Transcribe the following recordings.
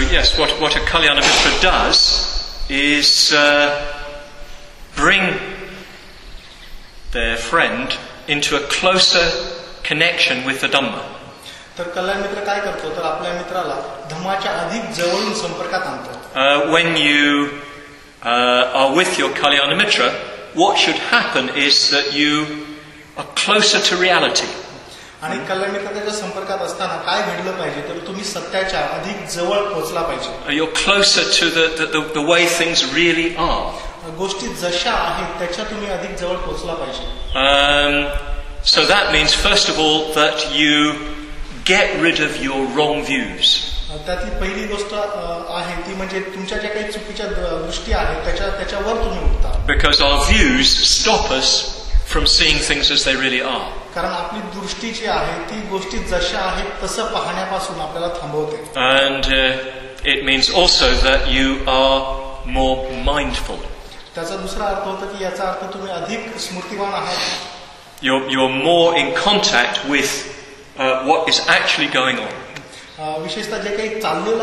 yes, what a Kalyana Mitra does is bring their friend into a closer connection with the Dhamma. तर कल्याण मित्र काय करतो तर आपल्या मित्राला धम्माच्या अधिक जवळून संपर्कात आणतो. When you are with your Kalyana Mitra, what should happen is that you are closer to reality. आणि कल्याण मित्राच्या संपर्कात असताना काय घडलं पाहिजे तर तुम्ही सत्याच्या अधिक जवळ पोहोचला पाहिजे. You're closer to the way things really are. गोष्टी जशा आहेत त्याच्या तुम्ही अधिक जवळ पोहोचला पाहिजे. So that means first of all that you get rid of your wrong views. त्यातली पहिली गोष्ट आहे ती म्हणजे तुमच्या ज्या काही चुकीच्या दृष्टी आहेत त्याच्यावर तुम्ही उठता. Because our views stop us from seeing things as they really are. कारण आपली दृष्टी जी आहे ती गोष्टी जशा आहेत तसं पाहण्यापासून आपल्याला थांबवते. And it means also that you are more mindful. त्याचा दुसरा अर्थ होतो की याचा अर्थ तुम्ही अधिक स्मृतिवान आहात. You're more in contact with what is actually going on. विशेषतः जे काही चाललेलं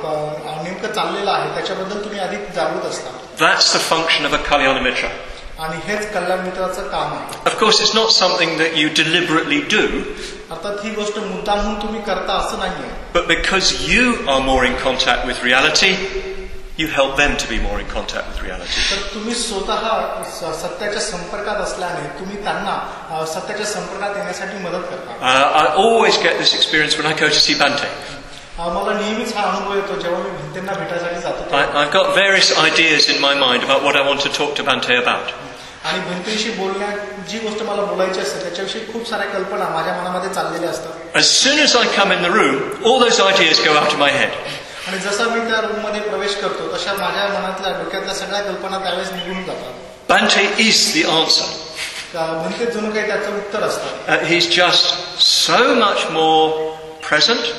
आहे नेमकं चाललेलं आहे त्याच्याबद्दल तुम्ही अधिक जागृत असता. That's the function of a Kalyana Mitra. आणि हेच कल्याण मित्राचं काम आहे. Of course, it's not something that you deliberately do. अर्थात ही गोष्ट मुद्दामहून तुम्ही करता असं नाहीये. But because you are more in contact with reality, you help them to be more in contact with reality. तर तुम्ही स्वतः सत्याच्या संपर्कात असल्याने तुम्ही त्यांना सत्याच्या संपर्कात येण्यासाठी मदत करता. I always get this experience when I go to see Bhante. मला नेहमीच हा अनुभव येतो जेव्हा मी भिंतींना भेटायसाठी जातो. I've got various ideas in my mind about what I want to talk to Bhante about. आणि भिंतींशी बोलण्यात जी गोष्ट मला बोलायची असते त्याच्याविषयी खूप साऱ्या कल्पना माझ्या मनामध्ये चाललेल्या असतात. As soon as I come in the room, all those ideas go out of my head. आणि जसा मी त्या रूम मध्ये प्रवेश करतो तशा माझ्या मनातल्या डोक्यातल्या सगळ्या कल्पना त्यावेळेस निघून जातात. Bhante is the answer. म्हणते जणू काही त्याचं उत्तर असतं. He's just so much more present.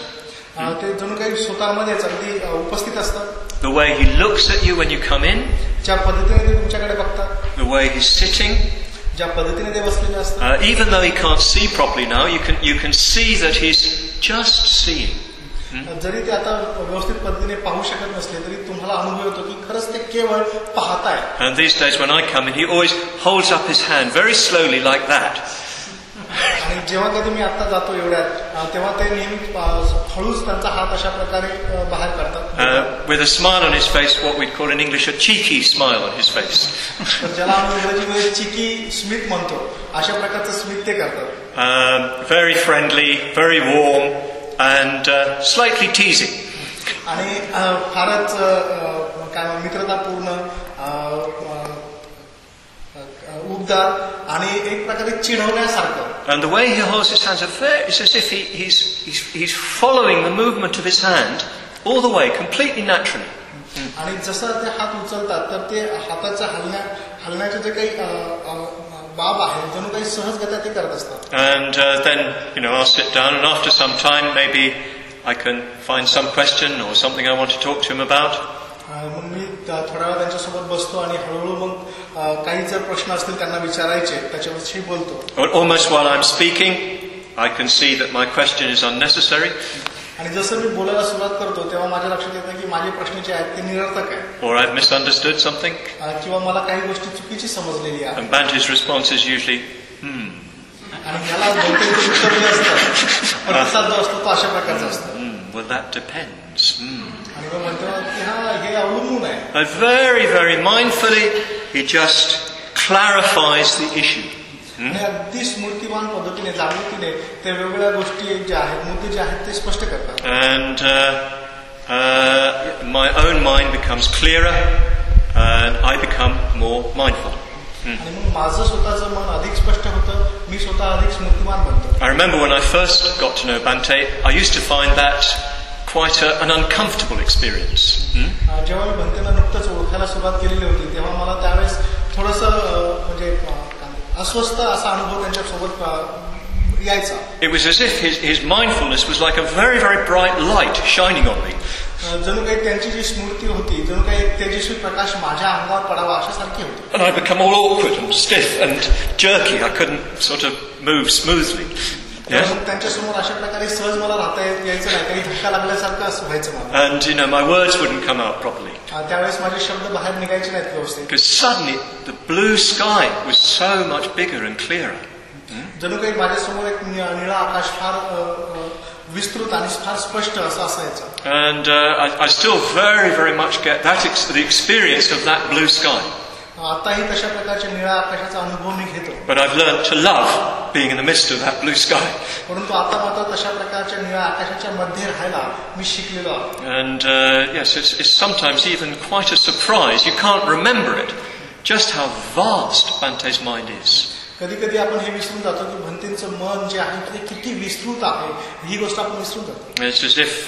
ते जणू काही स्वतःमध्येच अगदी उपस्थित असतात. The way he looks at you when you come in. ज्या पद्धतीने ते तुमच्याकडे बघतात. The way he's sitting. ज्या पद्धतीने ते बसलेले असतात. Even though he can't see properly now, you can see that he's just seeing. जरी ते आता व्यवस्थित पद्धतीने पाहू शकत नसले तरी तुम्हाला अनुभव येतो की खरंच ते केवळ पाहताय. And these days when I come in, he always holds up his hand very slowly like that. आणि जेव्हा कधी मी आता जातो एवढ्यात तेव्हा ते नेहमी हळूच त्यांचा हात अशा प्रकारे बाहेर काढतात. With a smile on his face, what we'd call in English a cheeky smile on his face. ज्याला आम्ही इंग्रजीमध्ये चिकी स्मित म्हणतो अशा प्रकारचं स्मित ते करतात. Very friendly, very warm. And slightly teasing. आणि फारच काय मित्रतापूर्ण उबदार आणि एक प्रकारे चिडवण्यासारखं. And the way he holds his hands, it's as if he's following the movement of his hand all the way, completely naturally. आणि जसं ते हात उचलतात तर ते हाताच्या हलण्याचे जे काही बाब आहे जणू काही सहजगत्या ते करत असतात. And then I'll sit down and after some time maybe I can find some question or something I want to talk to him about. मग मी थोडा वेळ त्यांच्यासोबत बसतो आणि हळूहळू मग काही जर प्रश्न असतील त्यांना विचारायचे त्याच्याविषयी बोलतो. Almost while I'm speaking, I can see that my question is unnecessary. आणि जसं मी बोलायला सुरुवात करतो तेव्हा माझ्या लक्षात येतं की माझे प्रश्न जे आहेत ते निरर्थक आहे. Or I've misunderstood something. किंवा मला काही गोष्टी चुकीची समजलेली आहे. And Bhante's response is usually, आणि याला बहुतेक उत्तर जे असतात प्रतिसाद जो असतो तो अशा प्रकारचा असतो. Well, that depends. आणि मग म्हणतो की हे अवलंबून आहे. And very, very mindfully, he just clarifies the issue. आणि अगदी स्मृतिवान पद्धतीने जागृतीने ते वेगवेगळ्या गोष्टी ज्या आहेत मुद्दे जे आहेत ते स्पष्ट करतात. And my own mind becomes clearer and I become more mindful. आणि मग माझं स्वतःचं मन अधिक स्पष्ट होतं. मी स्वतः अधिक स्मृतिवान बनतो. I remember when I first got to know Bhante, I used to find that quite an uncomfortable experience. जेव्हा मी भंतेला नुकतंच ओळखायला सुरुवात केलेली होती तेव्हा मला त्यावेळेस थोडंसं म्हणजे अस्वस्थ असा अनुभव त्यांच्यासोबत यायचा. It was as if his mindfulness was like a very, very bright light shining on me. जणू काही त्यांची जी स्मृती होती जणू काही एक तेजस्वी प्रकाश माझ्या अंगावर पडावा अशासारखी होती. And I become all awkward and stiff and jerky. I couldn't sort of move smoothly. Yes? मग त्यांच्यासमोर अशा प्रकारे सहज मला राहता यायचं नाही, काही धक्का लागल्यासारखं असं व्हायचं मला. And my words wouldn't come out properly. त्यावेळेस माझे शब्द बाहेर निघायचे नाहीत व्यवस्थित. Because suddenly the blue sky was so much bigger and clearer. जणू काही माझ्यासमोर एक निळा आकाश फार विस्तृत आणि फार स्पष्ट असं असायचं. And I still very much get the experience of that blue sky. आताही तशा प्रकारच्या निळ्या आकाशाचा अनुभव मी घेतो. But I've learned to love being in the midst of that blue sky. परंतु आता मात्र तशा प्रकारच्या निळ्या आकाशाच्या मध्ये राहायला मी शिकलेलो आहे. And yes, it's sometimes even quite a surprise. You can't remember it. Just how vast Bante's mind is. कधी कधी आपण हे विसरून जातो की भंतेंचं मन जे आहे ते किती विस्तृत आहे, ही गोष्ट आपण विसरून जातो. It's as if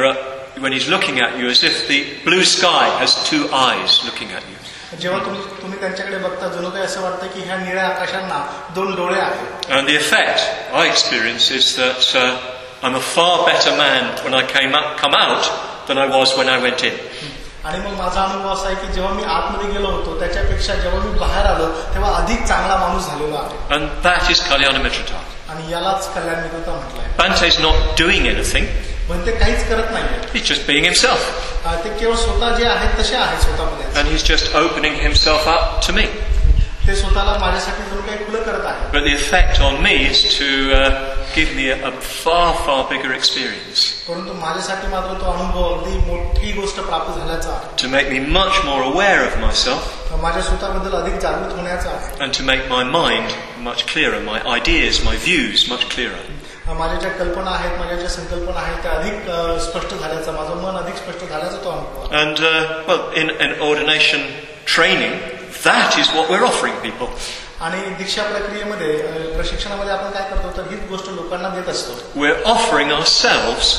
when he's looking at you, as if the blue sky has two eyes looking at you. जेव्हा तुम्ही त्यांच्याकडे बघता जणू काही असं वाटतं की ह्या निळ्या आकाशांना दोन डोळे आहेत. And the effect I experience is that I'm a far better man when I come out than I was when I went in. आणि मग माझा अनुभव असा आहे की जेव्हा मी आतमध्ये गेलो होतो त्याच्यापेक्षा जेव्हा मी बाहेर आलो तेव्हा अधिक चांगला माणूस झालेला आहे. And that is Kalyana Mitrata. आणि यालाच कल्याण मित्रता म्हटलंय. Bante's not doing anything. पण ते काहीच करत नाहीये. He's just being himself. ते केवळ स्वतः जे आहेत तसे आहेत स्वतःमध्ये. And he's just opening himself up to me. ते स्वतःला माझ्यासाठी जणू काही खुलं करत आहे. But the effect on me is to give me a far bigger experience. परंतु माझ्यासाठी मात्र तो अनुभव अगदी मोठी गोष्ट प्राप्त झाल्याचा आहे. To make me much more aware of myself. माझ्या स्वतःबद्दल अधिक जागृत होण्याचा आहे. And to make my mind much clearer, my ideas, my views much clearer. माझ्या ज्या कल्पना आहेत, माझ्या ज्या संकल्पना आहेत त्या अधिक स्पष्ट झाल्याचा, माझं मन अधिक स्पष्ट झाल्याचा तो अनुभव. And well, in ordination training, that is what we're offering people. आणि दीक्षा प्रक्रियेमध्ये प्रशिक्षणामध्ये आपण काय करतो तर हीच गोष्ट लोकांना देत असतो. We're offering ourselves.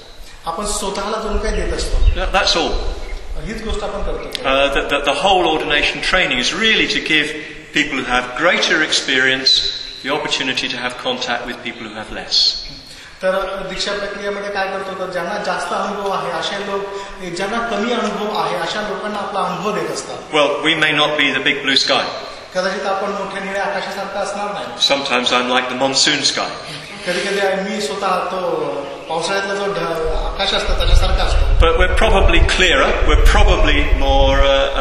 आपण स्वतःला जणू काही देत असतो. That's all. हीच गोष्ट आपण करतो. The whole ordination training is really to give people who have greater experience the opportunity to have contact with people who have less. तर दीक्षा प्रक्रियेमध्ये काय करतो तर ज्यांना जास्त अनुभव आहे अशा लोक, ज्यांना कमी अनुभव आहे अशा लोकांना आपला अनुभव देत असतात. Well, we may not be the big blue sky. कदाचित आपण मोठ्या निळ्या आकाशासारखं असणार नाही. Sometimes I'm like the monsoon sky. कधी कधी मी स्वतः तो पावसाळ्यातला जो आकाश असतो त्याच्यासारखा असतो. But we're probably clearer. We're probably more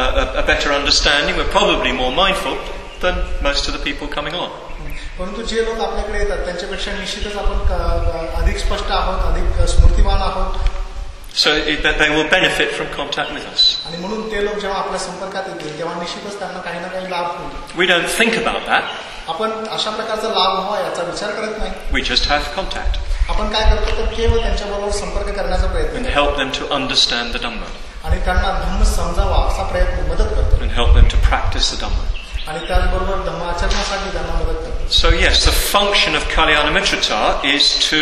a better understanding. We're probably more mindful than most of the people coming on. परंतु जे लोक आपल्याकडे येतात त्यांच्यापेक्षा निश्चितच आपण अधिक स्पष्ट आहोत, अधिक स्मृतिवान आहोत. So that they will benefit from contact with us. आणि म्हणून ते लोक जेव्हा आपल्या संपर्कात येतील तेव्हा निश्चितच त्यांना काही ना काही लाभ होईल. We don't think about that. आपण अशा प्रकारचा लाभ व्हावा याचा विचार करत नाही. We just have contact. आपण काय करतो तर केवळ त्यांच्याबरोबर संपर्क करण्याचा प्रयत्न and help them to understand the Dhamma. आणि त्यांना धम्म समजावा असा प्रयत्न मदत करतो. And help them to practice the Dhamma. आणि त्याचबरोबर धम्माचरणासाठी त्यांना मदत करतो. So yes, the function of Kalyana Mitrata is to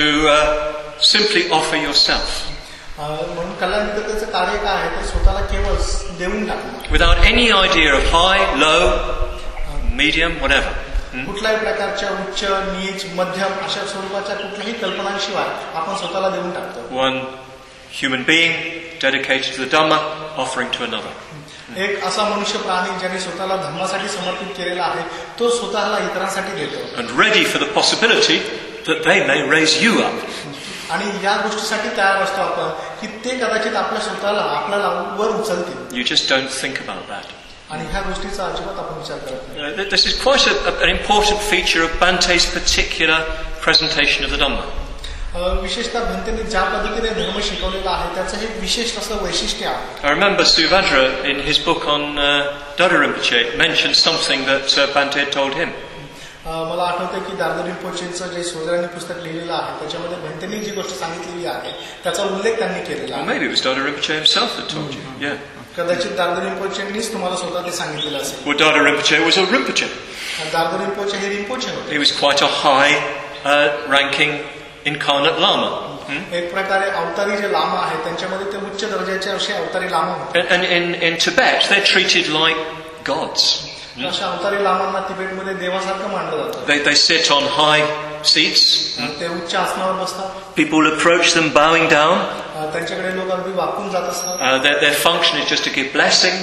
simply offer yourself. म्हणून कल्याण मित्रतेचं कार्य काय आहे तर स्वतःला केवळ देऊन टाकणं. Without any idea of high, low, medium, whatever. कुठल्याही प्रकारच्या उच्च, नीच, मध्यम अशा स्वरूपाच्या कुठल्याही कल्पनांशिवाय आपण स्वतःला देऊन टाकतो. One human being dedicated to the Dhamma, offering to another. एक असा मनुष्य प्राणी ज्याने स्वतःला धम्मासाठी समर्पित केलेला आहे तो स्वतःला इतरांसाठी देतो. And ready for the possibility that they may raise you up. आणि या गोष्टीसाठी तयार असतो आपण की ते कदाचित आपल्याला वर उचलतील. You just don't think about that. आणि ह्या गोष्टीचा अजिबात आपण विचार करत नाही. This is quite an important feature of Bante's particular presentation of the Dhamma. विशेषतः भंतेने ज्या पद्धतीने धर्म शिकवलेला आहे त्याचं हे विशेष असं वैशिष्ट्य आहे. I remember Subhadra in his book on Dada Rinpoche mentioned something that Bante had told him. मला आठवतं की दादा रिंपोचेंचं जे सोदरांनी पुस्तक लिहिलेलं आहे त्याच्यामध्ये भंतेने जी गोष्ट सांगितलेली आहे त्याचा उल्लेख त्यांनी केलेला आहे. Maybe it was Dada Rinpoche himself that told you. Yeah. कदाचित दादा रिंपोचेंनीच तुम्हाला स्वतः ते सांगितलेलं असेल. Well, Dada Rinpoche was a Rinpoche. दादा रिंपोचे हे रिंपोचे होते. He was quite a high ranking incarnate lama. एक प्रकारे अवतारी जे लामा आहेत त्यांच्यामध्ये ते उच्च दर्जाचे असे अवतारी लामा होते. And in Tibet they're treated like gods. अशा अवतारी लामांना तिबेटमध्ये देवासारखं मानलं जातं. They sit on high seats. ते उच्च आसनावर बसतात. People approach them bowing down. त्यांच्याकडे लोक अगदी वाकून जात असतात. Their function is just to give blessings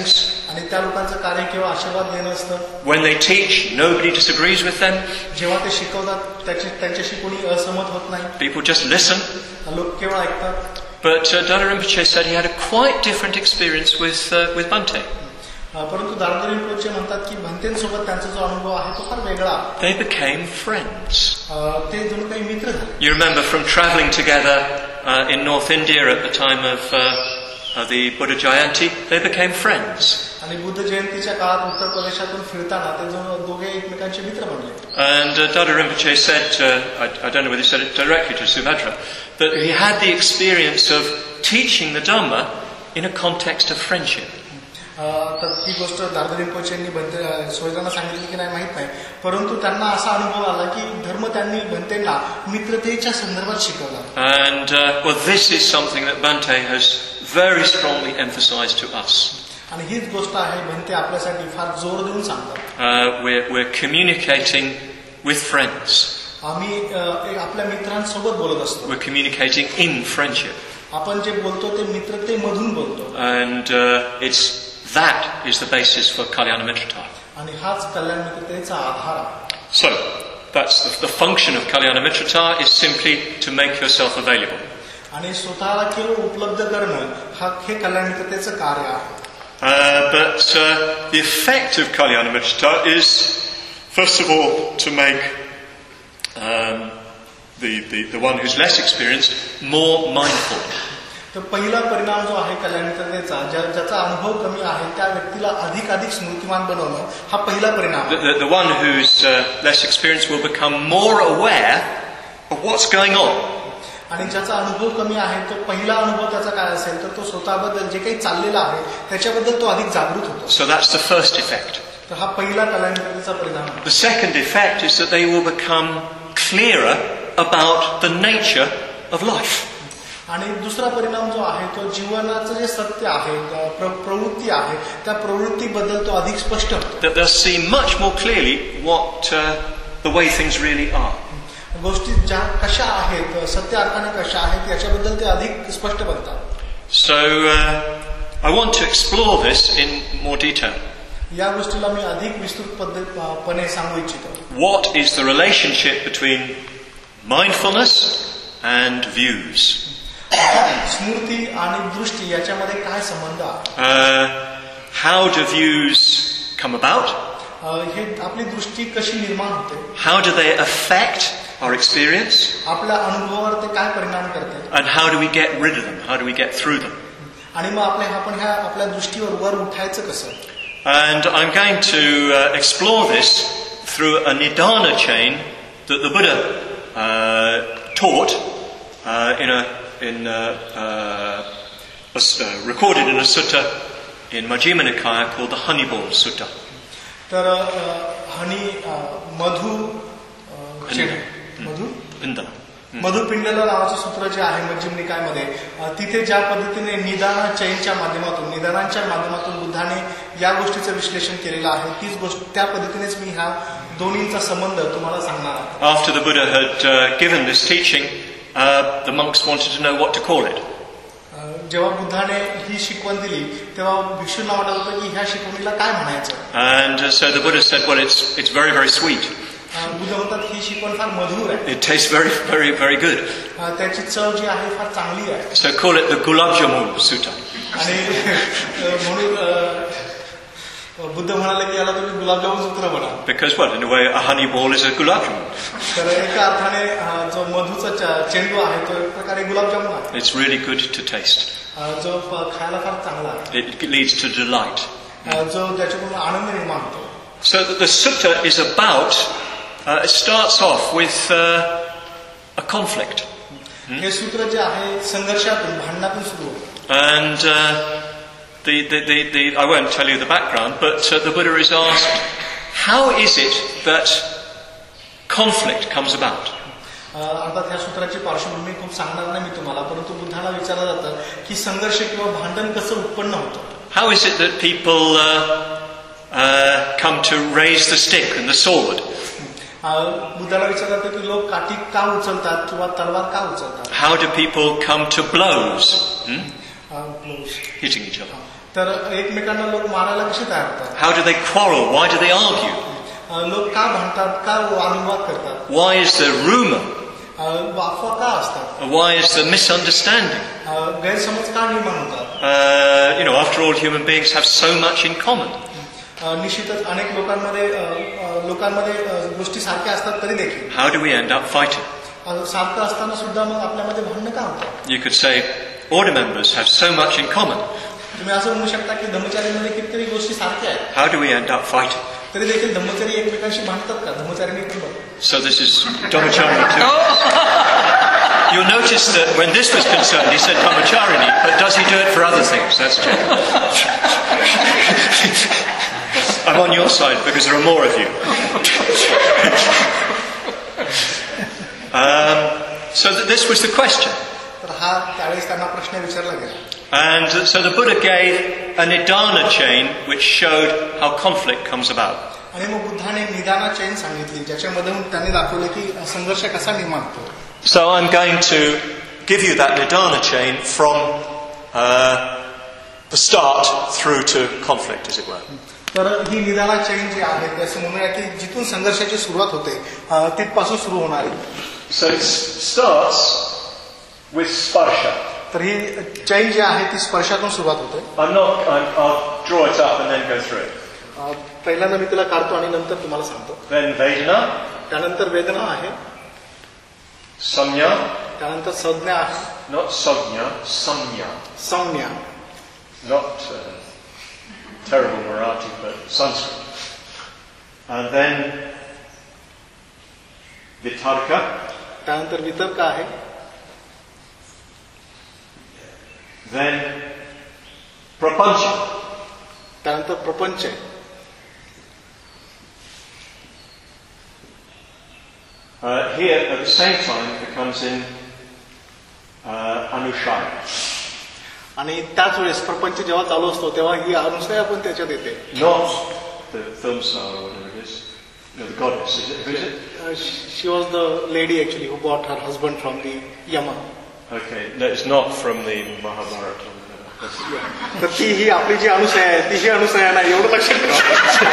आणि त्या लोकांचं कार्य केवळ आशीर्वाद देणं असतं. When they teach, nobody disagrees with them. जेव्हा ते शिकवतात त्यांच्याशी कोणी असहमत होत नाही. People just listen. लोक केवळ ऐकतात. But Dada Rinpoche said he had a quite different experience with Bhante. परंतु दादा रिंपोचे म्हणतात की भंतेंसोबत त्यांचा जो अनुभव आहे तो फार वेगळा. They became friends. ते जणू काही मित्र झाले. You remember from travelling together in North India at the time of the Buddha Jayanti, they became friends. आणि बुद्ध जयंतीच्या काळात उत्तर प्रदेशातून फिरताना ते जण दोघे एकमेकांचे मित्र बनले. And Dada Rinpoche said, I don't know whether he said it directly to Subhadra, that he had the experience of teaching the Dhamma in a context of friendship. तर ती गोष्ट दादा रिंपोचेंनी सुभद्रांना सांगितली की नाही माहित नाही, परंतु त्यांना असा अनुभव आला की धर्म त्यांनी भंतेंना मित्रतेच्या संदर्भात शिकवला. And well, this is something that Bhante has very strongly emphasized to us. आणि हीच गोष्ट आहे भंते आपल्यासाठी फार जोर देऊन सांगतात. We're communicating with friends. आम्ही आपल्या मित्रांसोबत बोलत असतो. We're communicating in friendship. आपण जे बोलतो ते मित्रतेमधून बोलतो. And that is the basis for Kalyana Mitrata. आणि हाच कल्याण मित्रतेचा आधार आहे. So, that's the function of Kalyana Mitrata is simply to make yourself available. आणि स्वतःला केवळ उपलब्ध करणं हे कल्याण मित्रतेचं कार्य आहे. But the effect of Kalyana Mitrata is, first of all, to make the one who's less experienced more mindful. तर पहिला परिणाम जो आहे कल्याण मित्रतेचा, ज्याचा अनुभव कमी आहे त्या व्यक्तीला अधिक स्मृतिमान बनवणं हा पहिला परिणाम. The one who's less experienced will become more aware of what's going on. आणि ज्याचा अनुभव कमी आहे तो पहिला अनुभव त्याचा काय असेल तर तो स्वतःबद्दल जे काही चाललेलं आहे त्याच्याबद्दल तो अधिक जागृत होतो. So that's the first effect. तर हा पहिला कल्याण मित्रतेचा परिणाम आहे. The second effect is that they will become clearer about the nature of life. आणि दुसरा परिणाम जो आहे तो जीवनाचं जे सत्य आहे, प्रवृत्ती आहे, त्या प्रवृत्तीबद्दल तो अधिक स्पष्ट होतो. That they'll see much more clearly what the way things really are. गोष्टी ज्या कशा आहेत, सत्य अर्थाने कशा आहेत याच्याबद्दल ते अधिक स्पष्ट बनतात. So I want to explore this in more detail. या गोष्टीला मी अधिक विस्तृतपणे सांगू इच्छितो. What is the relationship between mindfulness and views? स्मृती आणि दृष्टी याच्यामध्ये काय संबंध आहे? How do views come about? हे आपली दृष्टी कशी निर्माण होते? How do they affect our experience? आपल्या अनुभवावर ते काय परिणाम करते? And how do we get rid of them? How do we get through them? आणि मग आपण आपल्या दृष्टीवर वर उठायचं कसं? And I'm going to explore this through a Nidana chain that the Buddha taught recorded in a sutta in Majjhima Nikaya called the Honeyball Sutta. तर मधुपिंडला नावाचं सूत्र जे आहे मध्यम निकायमध्ये, तिथे ज्या पद्धतीने निदान चैनच्या माध्यमातून, निदानांच्या माध्यमातून बुद्धाने या गोष्टीचं विश्लेषण केलेलं आहे, तीच गोष्ट त्या पद्धतीनेच मी ह्या दोन्हींचा संबंध तुम्हाला सांगणार आहे. After the Buddha had given this teaching, the monks wanted to know what to call it. जेव्हा बुद्धाने ही शिकवण दिली तेव्हा भिक्षूंना वाटत होतं की ह्या शिकवणीला काय म्हणायचं. And so the Buddha said, well, it's very, very sweet. Buddha म्हणतात ही शिकवण फार मधुर आहे. It tastes very, very, very good. त्याची चव जी आहे फार चांगली आहे. So call it the Gulab Jamun Sutta. आणि म्हणून बुद्ध म्हणाले की याला तुम्ही गुलाबजामुन सूत्र म्हणा. Because well, in a way, a honey ball is a gulab jamun. तर एका अर्थाने जो मधुचा चेंडू आहे तो एक प्रकारे गुलाबजामुन आहे. It's really good to taste. जो खायला फार चांगला आहे. It leads to delight. जो त्याच्याकडून आनंद निर्माण होतो. So the sutta is about. It starts off with a conflict. हे सूत्र जे आहे संघर्षातून, भांडणातून सुरू होतं. And I won't tell you the background, but the Buddha is asked, how is it that conflict comes about? अर्थात ह्या सूत्राची पार्श्वभूमी खूप सांगणार नाही मी तुम्हाला, परंतु बुद्धाला विचारलं जातं की संघर्ष किंवा भांडण कसं उत्पन्न होतं. How is it that people come to raise the stick and the sword? बुद्धाला विचारलं जातं की लोक काठी का उचलतात किंवा तलवार का उचलतात? How do people come to blows? Blows. Hitting each other. तर एकमेकांना लोक मारायला कसे तयार होतात? How do they quarrel? Why do they argue? लोक का भांडतात? का वादविवाद करतात? Why is there rumor? अफवा का असतात? Why is there misunderstanding? गैरसमज का निर्माण होतात? After all, human beings have so much in common. निश्चितच अनेक लोकांमध्ये गोष्टी सारख्या असतात तरी देखील How do we end up fighting? सारखं असताना सुद्धा मग आपल्यामध्ये भांडणं का होतात? You could say order members have so much in common. तुम्ही असं म्हणू शकता की धर्मचारीमध्ये कितीतरी गोष्टी सारख्या आहेत. How do we end up fighting? तरी देखील धर्मचारी एकमेकांशी भांडतात का? धर्मचारी पण. So this is Dhammacharini too. You'll notice that when this was concerned, he said Dhammacharini, but does he do it for other things? That's true. I'm on your side because there are more of you. So this was the question. तर हा त्यावेळेस त्यांना प्रश्न विचारला गेला. And so the Buddha gave a Nidana chain which showed how conflict comes about. आणि मग बुद्धाने निदाना चैन सांगितली ज्याच्यामधून त्यांनी दाखवले की संघर्ष कसा निर्माण होतो. So I'm going to give you that Nidana chain from the start through to conflict, as it were. तर ही निदाना चैन जी आहे ते असं म्हणूया की जिथून संघर्षाची सुरुवात होते तिथपासून सुरू होणार आहे. So it starts with sparsha. तर ही चैन जी आहे ती स्पर्शातून सुरुवात होते. I'll draw it up and then go through it. पहिल्यांदा मी तिला काढतो आणि नंतर तुम्हाला सांगतो. Then Vedana. त्यानंतर वेदना आहे. Samya. त्यानंतर संज्ञा आहे. Not Sognya, Samya. संज्ञा. Not terrible Marathi, but Sanskrit. And then Vitarka. त्यानंतर वितर्क आहे. Then Prapancha. त्यानंतर प्रपंच आहे. Here at the same time it comes in Anushaya. आणि त्याच वेळेस प्रपंच जेव्हा चालू असतो तेव्हा ही अनुसया पण त्याच्यात येते. Not the film star or whatever it is. No, the goddess. Who is it? She was the lady actually who bought her husband from the Yama. Okay, no, it's not from the Mahabharata. तर ती ही आपली जी अनुसया आहे ती ही अनुसया नाही एवढं लक्षात ठेवा.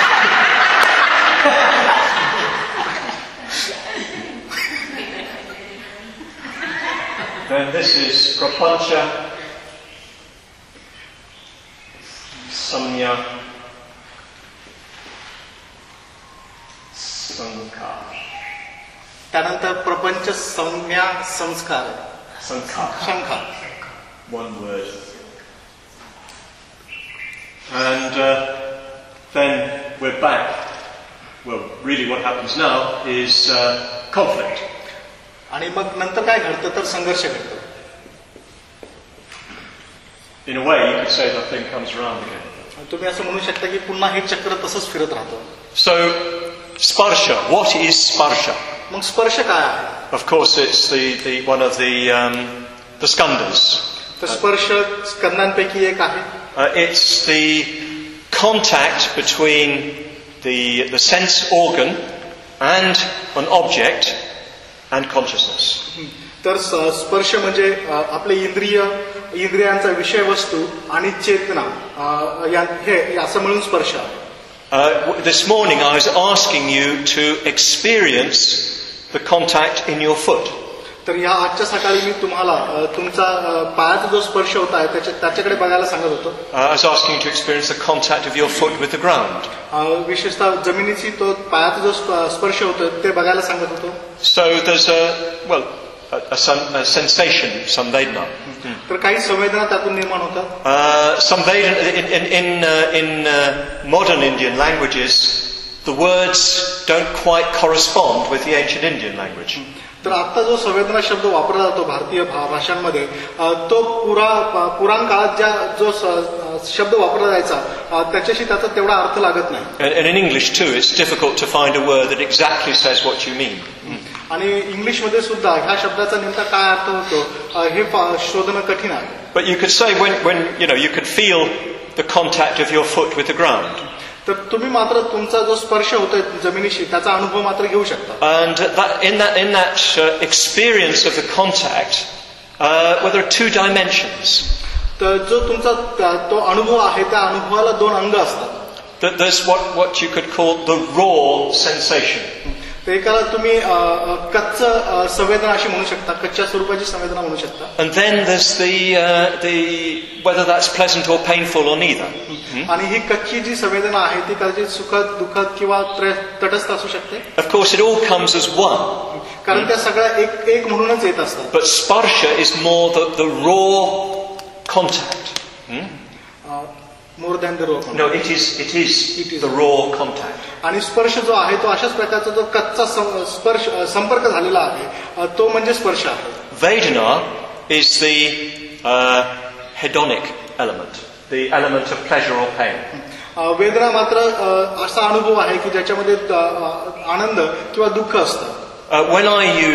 Then this is Prapancha, Samya, Sankar. त्यानंतर प्रपंच संज्ञा संस्कार Sankar. शंखा. One word. And then we're back. Well, really what happens now is conflict. आणि मग नंतर काय घडतं तर संघर्ष घडतो. In a way, you could say that thing comes around again. तुम्ही असं म्हणू शकता की पुन्हा हे चक्र तसंच फिरत राहतं. So, sparsha. What is sparsha? मग स्पर्श काय आहे? Of course, it's the one of the skandhas. तर स्पर्श स्कंदांपैकी एक आहे. It's the contact between the sense organ and an object and consciousness. तर स्पर्श म्हणजे आपले इंद्रियांचा विषय वस्तू आणि चेतना हे असं म्हणून स्पर्श आहे. This morning I was asking you to experience the contact in your foot. तर या आजच्या सकाळी मी तुम्हाला तुमचा पायाचा जो स्पर्श होता आहे त्याच्याकडे बघायला सांगत होतो. I was asking you to experience the contact of your foot with the ground. विशेषतः जमिनीची तो पायाचा जो स्पर्श होतो ते बघायला सांगत होतो. So there's a sensation, samvedana. तर काही संवेदना त्यातून निर्माण होतात. Samvedana in modern Indian languages, the words don't quite correspond with the ancient Indian language. तर आता जो संवेदना शब्द वापरला जातो भारतीय भाषांमध्ये तो पुराण काळात जो शब्द वापरला जायचा त्याच्याशी त्याचा तेवढा अर्थ लागत नाही. And in English too, it's difficult to find a word that exactly says what you mean. आणि इंग्लिशमध्ये सुद्धा ह्या शब्दाचा नेमका काय अर्थ होतो हे शोधणं कठीण आहे. But you could say when you could feel the contact of your foot with the ground. तर तुम्ही मात्र तुमचा जो स्पर्श होतोय जमिनीशी त्याचा अनुभव मात्र घेऊ शकता. And in that experience of the contact, there are two dimensions. तर जो तुमचा तो अनुभव आहे त्या अनुभवाला दोन अंग असतात. There's what you could call the raw sensation. तर एकाला तुम्ही कच्चं संवेदना अशी म्हणू शकता, कच्च्या स्वरूपाची संवेदना म्हणू शकता. And then there's the whether that's pleasant or painful or neither. आणि ही कच्ची जी संवेदना आहे ती कदाचित सुखद, दुःखद किंवा तटस्थ असू शकते. Of course, it all comes as one. कारण त्या सगळ्या एक म्हणूनच येत असतात. But sparsha is more the raw contact. More than the raw. No, it is the raw contact. आणि स्पर्श जो आहे तो अशाच प्रकारचा जो कच्चा संपर्क झालेला आहे तो म्हणजे स्पर्श आहे. Vedana is the hedonic element, the element of pleasure or pain. वेदना मात्र असा अनुभव आहे की ज्याच्यामध्ये आनंद किंवा दुःख असतं. When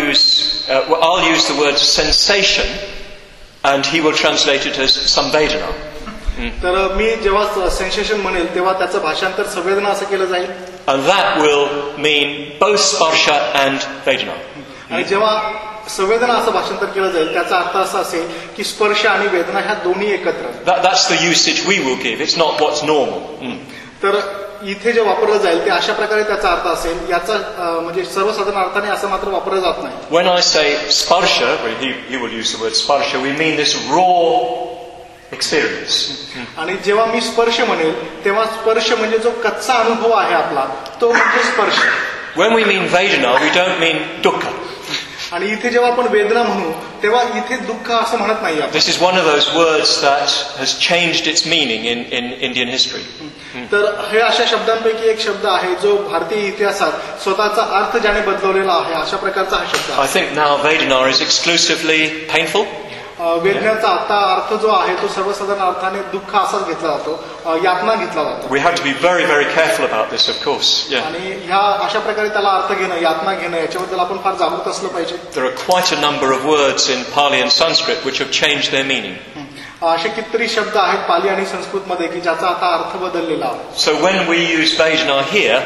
I'll use the word sensation, and he will translate it as samvedana. तर मी जेव्हा सेन्सेशन म्हणेल तेव्हा त्याचं भाषांतर संवेदना असं केलं जाईल. And that will mean both sparsha and vedana. आणि जेव्हा संवेदना असं भाषांतर केलं जाईल त्याचा अर्थ असा असेल की स्पर्श आणि वेदना ह्या दोन्ही एकत्र. That's the usage we will give. It's not what's normal. तर इथे जे वापरलं जाईल ते अशा प्रकारे त्याचा अर्थ असेल. याचा म्हणजे सर्वसाधारण अर्थाने असं मात्र वापरलं जात नाही. When I say sparsha, he will use the word sparsha, we mean this raw experience. आणि जेव्हा मी स्पर्श म्हणेल तेव्हा स्पर्श म्हणजे जो कच्चा अनुभव आहे आपला तो म्हणजे स्पर्श. When we mean vedana, we don't mean dukkha. आणि इथे जेव्हा आपण वेदना म्हणू तेव्हा इथे दुःख असं म्हणत नाही आपण. This is one of those words that has changed its meaning in Indian history. तर हे अशा शब्दांपैकी एक शब्द आहे जो भारतीय इतिहासात स्वतःचा अर्थ ज्याने बदलवलेला आहे अशा प्रकारचा हा शब्द आहे. I think now vedana is exclusively painful. वेदनेचा आता अर्थ जो आहे तो सर्वसाधारण अर्थाने दुःख असाच घेतला जातो, यातना घेतला जातो. We have to be very, very careful about this, of course. Yeah. आणि ह्या अशा प्रकारे त्याला अर्थ घेणं, यातना घेणं याच्याबद्दल आपण फार जागरूक असलं पाहिजे. There are quite a number of words in Pali and Sanskrit which have changed their meaning. असे कितीतरी शब्द आहेत पाली आणि संस्कृत मध्ये की ज्याचा आता अर्थ बदललेला आहे. So when we use vedana here,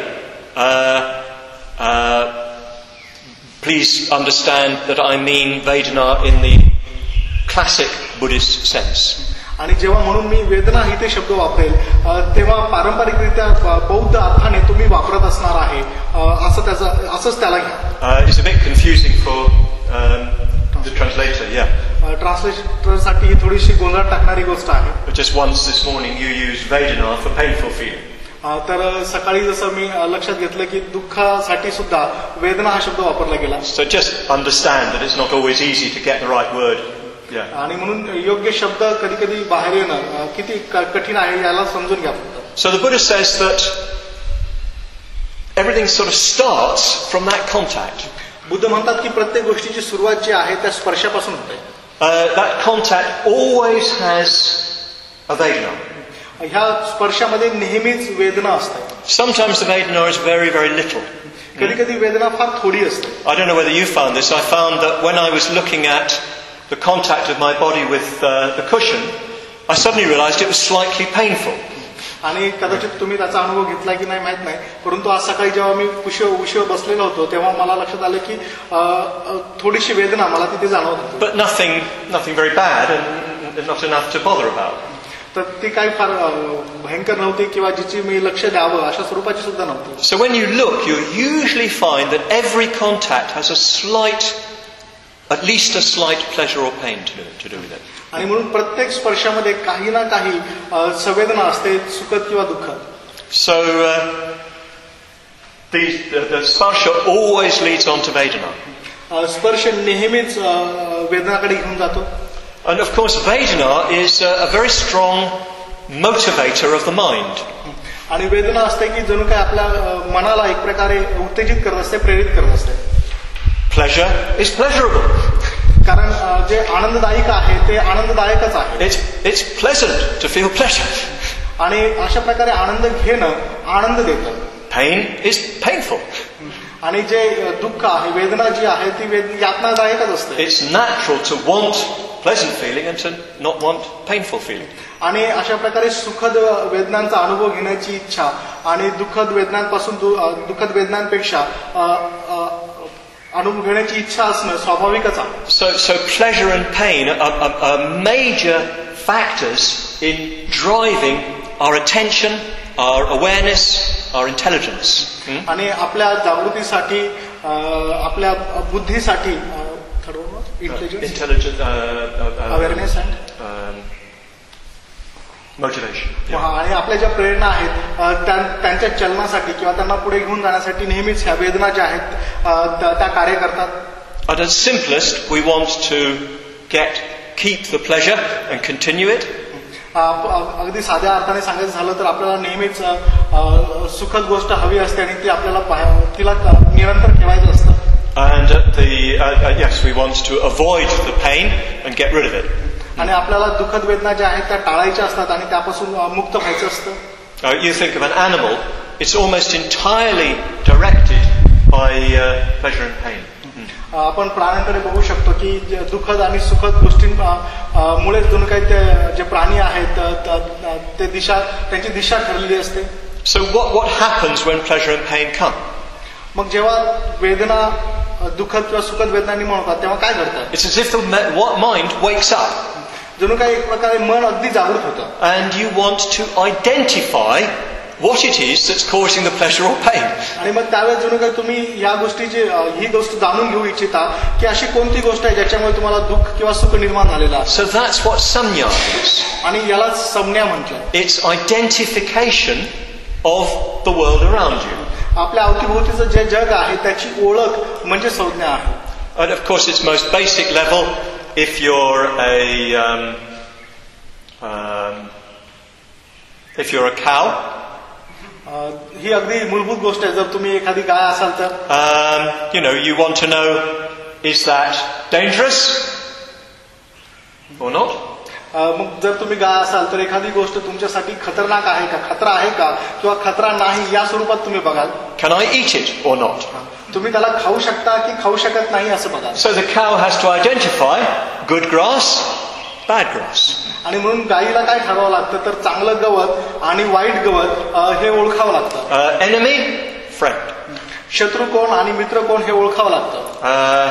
please understand that I mean vedana in the classic Buddhist sense. आणि जेव्हा म्हणून मी वेदना इथे शब्द वापरेल तेव्हा पारंपरिकरित्या बौद्ध अर्थाने तुम्ही वापरत असणार आहे असंच त्याला घ्या. It's a bit confusing for the translator, yeah. ट्रान्सलेटरसाठी ही थोडीशी गोंधळ टाकणारी गोष्ट आहे. But just once this morning you used vedana for painful feeling. तर सकाळी जसं मी लक्षात घेतलं की दुःखासाठी सुद्धा वेदना हा शब्द वापरला गेला. So just understand that it's not always easy to get the right word. Yeah. आणि म्हणून योग्य शब्द कधी कधी बाहेर येणं किती कठीण आहे याला समजून घ्या फक्त. So the Buddha says that everything sort of starts from that contact. Buddha म्हणतात की प्रत्येक गोष्टीची सुरुवात जी आहे त्या स्पर्शापासून होते. That contact always has a vedana. ह्या स्पर्शामध्ये नेहमीच वेदना असते. Sometimes the vedana is very, very little. कधी कधी वेदना फार थोडी असते. I don't know whether you found this. I found that when I was looking at the contact of my body with the cushion, I suddenly realized it was slightly painful. आणि कदाचित तुम्ही त्याचा अनुभव घेतला की नाही माहित नाही, परंतु आज सकाळी जेव्हा मी उशीवर बसलेलो होतो तेव्हा मला लक्षात आलं की थोडीशी वेदना मला तिथे जाणवत होती. But nothing very bad and not enough to bother about. तर ती काही फार भयंकर नव्हती किंवा जिची मी लक्ष द्यावं अशा स्वरूपाची सुद्धा नव्हती. So when you look, you usually find that every contact has at least a slight pleasure or pain to do with it. आणि म्हणून प्रत्येक स्पर्शामध्ये काही ना काही संवेदना असते, सुखद किंवा दुःखद. So the sparsha always leads on to vedana. स्पर्श नेहमीच वेदनाकडे घेऊन जातो. And of course vedana is a very strong motivator of the mind. आणि वेदना असते की जणू काय आपल्या मनाला एक प्रकारे उत्तेजित करत असते, प्रेरित करत असते. Pleasure is pleasurable. कारण जे आनंददायक आहे ते आनंददायकच आहे. It's pleasant to feel pleasure. आणि अशा प्रकारे आनंद घेणं आनंद देतं. Pain is painful. आणि जे दुःख आहे, वेदना जी आहे ती यातनादायकच असते. It's natural to want pleasant feeling and to not want painful feeling. आणि अशा प्रकारे सुखद वेदनांचा अनुभव घेण्याची इच्छा आणि दुःखद वेदनांपेक्षा अनुभव घेण्याची इच्छा असणं स्वाभाविकच आहे. So pleasure and pain are major factors in driving our attention, our awareness, our intelligence. आणि आपल्या जागृतीसाठी आपल्या बुद्धीसाठी Intelligence, अवेअरनेस अँड motivation. आणि आपल्या ज्या प्रेरणा आहेत त्यांच्या चलनासाठी किंवा त्यांना पुढे घेऊन जाण्यासाठी नेहमीच ह्या वेदना ज्या आहेत त्या कार्य करतात. At its simplest, we want to keep the pleasure and continue it. अगदी साध्या अर्थाने सांगायचं झालं तर आपल्याला नेहमीच सुखद गोष्ट हवी असते आणि ती आपल्याला तिला निरंतर ठेवायचं असतं. And yes, we want to avoid the pain and get rid of it. आणि आपल्याला दुःखद वेदना ज्या आहेत त्या टाळायच्या असतात आणि त्यापासून मुक्त व्हायचं असतं. You think of an animal, it's almost entirely directed by pleasure and pain. आपण प्राण्यांकडे बघू शकतो की दुःखद आणि सुखद गोष्टींमुळे जणू काही ते जे प्राणी आहेत त्यांची दिशा ठरलेली असते. So what happens when pleasure and pain come? मग जेव्हा वेदना दुःखद किंवा सुखद वेदना निर्माण होतात तेव्हा काय घडतं? It's as if the mind wakes up. जणू काही एक प्रकारे मन अगदी जागृत होतं. And you want to identify what it is that's causing the pleasure or pain. आणि मग त्यावेळेस जणू काही तुम्ही या गोष्टीची ही गोष्ट जाणून घेऊ इच्छिता की अशी कोणती गोष्ट आहे ज्याच्यामुळे तुम्हाला दुःख किंवा सुख निर्माण झालेलं आहे. So that's what samnya is. आणि याला संज्ञा म्हटलं. It's identification of the world around you. आपल्या अवतीभोवतीचं जे जग आहे त्याची ओळख म्हणजे संज्ञा आहे. And of course its most basic level, if you're a cow, ही अगदी मूलभूत गोष्ट आहे. जर तुम्ही एखादी गाय असाल तर you want to know, is that dangerous or not? मग जर तुम्ही गाय असाल तर एखादी गोष्ट तुमच्यासाठी खतरनाक आहे का, खतरा आहे का किंवा खतरा नाही या स्वरूपात तुम्ही बघाल. Can I eat it or not? तुम्ही त्याला खाऊ शकता की खाऊ शकत नाही असं बघाल. So the cow has to identify good grass, bad grass. आणि म्हणून गायीला काय ठरवावं लागतं तर चांगलं गवत आणि वाईट गवत हे ओळखावं लागतं. Enemy, friend. शत्रू कोण आणि मित्र कोण हे ओळखावं लागतं.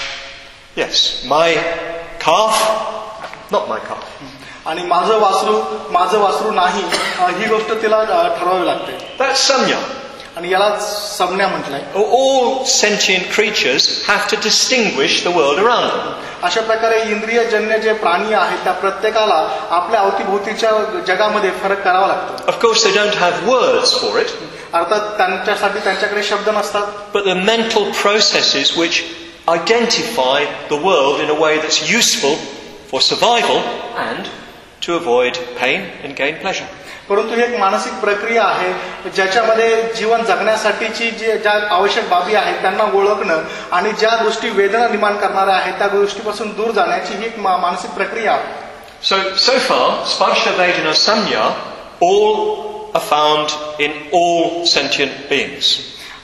Yes, my calf, not my calf. आणि माझं वासरू नाही ही गोष्ट तिला ठरवावी लागते. That's samnya. आणि याला संज्ञा म्हटलंय. All sentient creatures have to distinguish the world around them. अशा प्रकारे इंद्रियजन्य जे प्राणी आहेत त्या प्रत्येकाला आपल्या अवतीभोवतीच्या जगामध्ये फरक करावा लागतो. Of course they don't have words for it. अर्थात त्यांच्याकडे शब्द नसतात. But the mental processes which identify the world in a way that's useful for survival and to avoid pain and gain pleasure. परंतु ही एक मानसिक प्रक्रिया आहे ज्याच्यामध्ये जीवन जगण्यासाठीची ज्या आवश्यक बाबी आहेत त्यांना ओळखणं आणि ज्या गोष्टी वेदना निर्माण करणाऱ्या आहेत त्या गोष्टीपासून दूर जाण्याची ही एक मानसिक प्रक्रिया आहे. So far, sparsha, vedana, samnya all are found in all sentient beings.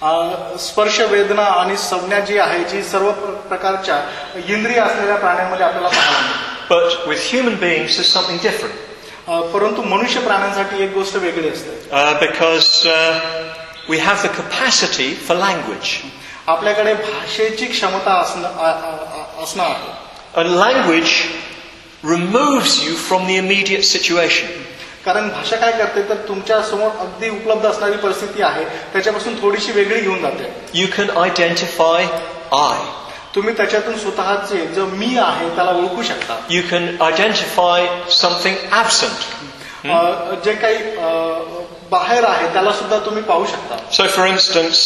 स्पर्श वेदना आणि संज्ञा जी आहे जी सर्व प्रकारच्या इंद्रिय असलेल्या प्राण्यांमध्ये आपल्याला पाहायला मिळते. But with human beings there's something different. परंतु मनुष्य प्राण्यांसाठी एक गोष्ट वेगळी असते. Because we have the capacity for language. आपल्याकडे भाषेची क्षमता असणं आहे. And language removes you from the immediate situation. कारण भाषा काय करते तर तुमच्या समोर अगदी उपलब्ध असणारी परिस्थिती आहे त्याच्यापासून थोडीशी वेगळी घेऊन जाते. You can identify I. तुम्ही त्याच्यातून स्वतःचे जो मी आहे त्याला ओळखू शकता. You can identify something absent. जे काही बाहेर आहे त्याला सुद्धा तुम्ही पाहू शकता. So for instance,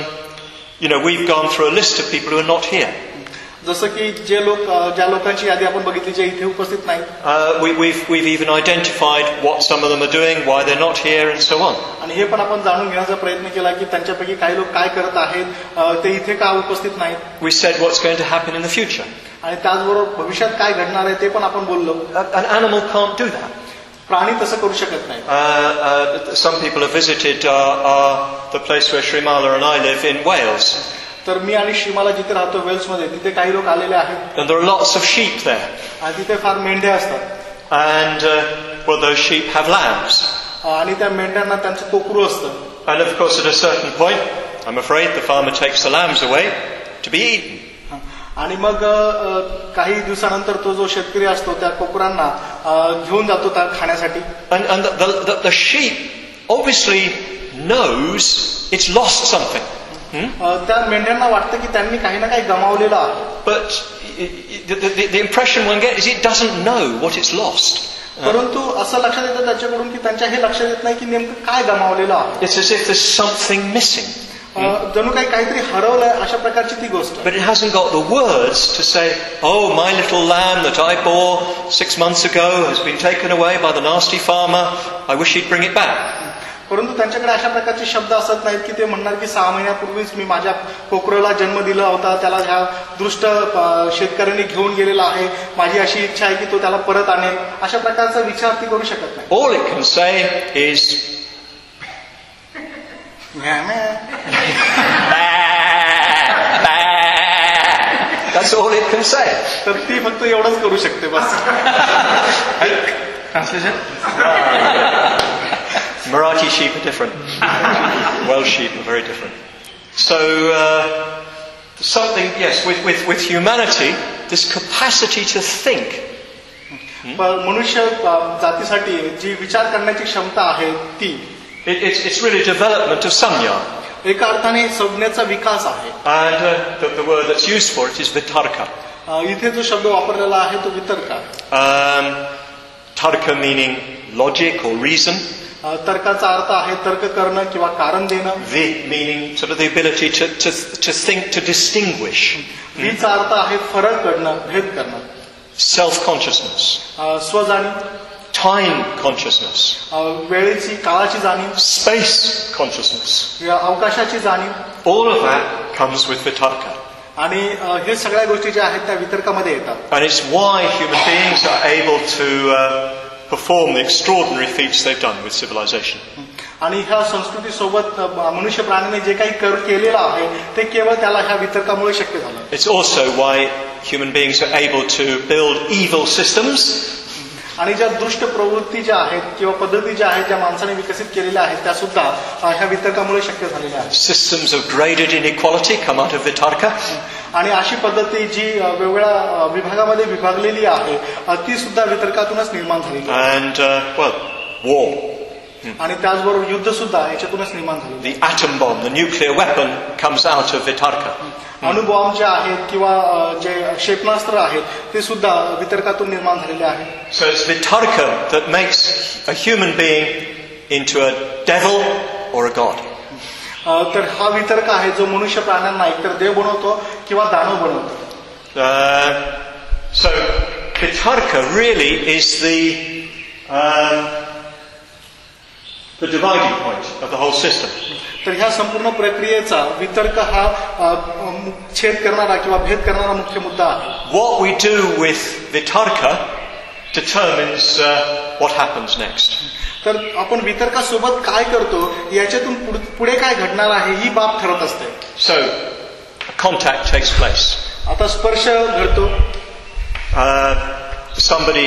we've gone through a list of people who are not here. जसं की ज्या लोकांची यादी आपण बघितली जे इथे उपस्थित नाहीत. We've even identified what some of them are doing, why they're not here, and so on. आणि हे पण आपण जाणून घेण्याचा प्रयत्न केला की त्यांच्यापैकी काही लोक काय करत आहेत ते इथे का उपस्थित नाहीत. We said what's going to happen in the future. आणि त्याचबरोबर भविष्यात काय घडणार आहे ते पण आपण बोललो. An animal can't do that. प्राणी तसं करू शकत नाही. Some people have visited the place where Srimala and I live in Wales. तर मी आणि श्रीमाला जिथे राहतो वेल्समध्ये तिथे काही लोक आलेले आहेत. And there are lots of sheep there. आणि तिथे फार मेंढ्या असतात. And those sheep have lambs. आणि त्या मेंढ्यांना त्यांचं कोकरू असतं. And of course at a certain point, I'm afraid the farmer takes the lambs away to be eaten. आणि मग काही दिवसानंतर तो जो शेतकरी असतो त्या कोकरांना घेऊन जातो त्या खाण्यासाठी. And the sheep obviously knows it's lost something. त्या मेंढ्यांना वाटतं की त्यांनी काही ना काही गमावलेलं आहे. But the impression one gets is it doesn't know what it's lost. परंतु असं लक्षात येतं त्याच्याकडून की त्यांच्या हे लक्षात येत नाही की नेमकं काय गमावलेलं आहे. It's as if there's something missing. जणू काहीतरी हरवलंय अशा प्रकारची ती गोष्ट. But it hasn't got the words to say, oh, my little lamb that I bore 6 months ago has been taken away by the nasty farmer. I wish he'd bring it back. परंतु त्यांच्याकडे अशा प्रकारचे शब्द असत नाहीत की ते म्हणणार की 6 महिन्यापूर्वीच मी माझ्या कोकराला जन्म दिला होता, त्याला ह्या दृष्ट शेतकऱ्यांनी घेऊन गेलेला आहे, माझी अशी इच्छा आहे की तो त्याला परत आणेल. अशा प्रकारचा विचार ती करू शकत नाही. All it can say is that's all it can say. तर ती फक्त एवढंच करू शकते बस. Marathi sheep are different. Welsh sheep are very different. So something, yes, with humanity, this capacity to think. मनुष्य जातीसाठी जी विचार करण्याची क्षमता आहे ती it's really development of samya. एका अर्थाने संज्ञेचा विकास आहे. And the word that's used for it is vitarka. इथे जो शब्द वापरलेला आहे तो वितर्क आहे. Tarka meaning logic or reason. तर्काचा अर्थ आहे तर्क करणं किंवा कारण देणं. Vid meaning sort of the ability to think, to distinguish. वीचा अर्थ आहे फरक करणं, भेद करणं. Self-consciousness. स्वजाणीव. Time consciousness. वेळेची, काळाची जाणीव. Space consciousness. अवकाशाची जाणीव. All of that comes with vitarka. आणि हे सगळ्या गोष्टी ज्या आहेत त्या वितर्कामध्ये येतात. And it's why human beings are able to perform the extraordinary feats they've done with civilization. आणि ह्या संस्कृतीसोबत मनुष्य प्राण्याने जे काही केलेलं आहे ते केवळ त्याला ह्या वितर्कामुळे शक्य झालं. It's also why human beings are able to build evil systems. आणि ज्या दुष्ट प्रवृत्ती ज्या आहेत किंवा पद्धती ज्या आहेत ज्या माणसाने विकसित केलेल्या आहेत त्या सुद्धा ह्या वितर्कामुळे शक्य झालेल्या आहेत. Systems of graded inequality come out of vitarka. आणि अशी पद्धती जी वेगवेगळ्या विभागामध्ये विभागलेली आहे ती सुद्धा वितर्कातूनच निर्माण झाली. And war. आणि त्याचबरोबर युद्ध सुद्धा याच्यातूनच निर्माण झालं. The atom bomb, the nuclear weapon, comes out of vitarka. अणुबॉम्ब जे आहेत किंवा जे क्षेपणास्त्र आहेत ते सुद्धा वितर्कातून निर्माण झालेले आहेत. So it's vitarka that makes a human being into a devil or a god. तर हा वितर्क आहे जो मनुष्य प्राण्यांना एकतर देव बनवतो किंवा दानव बनवतो. So vitarka really is the dividing point of the whole system. तर ह्या संपूर्ण प्रक्रियेचा वितर्क हा छेद करणारा किंवा भेद करणारा मुख्य मुद्दा आहे. What we do with vitarka determines what happens next. तर आपण वितर्कासोबत काय करतो याच्यातून पुढे काय घडणार आहे ही बाब ठरत असते. So contact takes place. आता स्पर्श घडतो. Somebody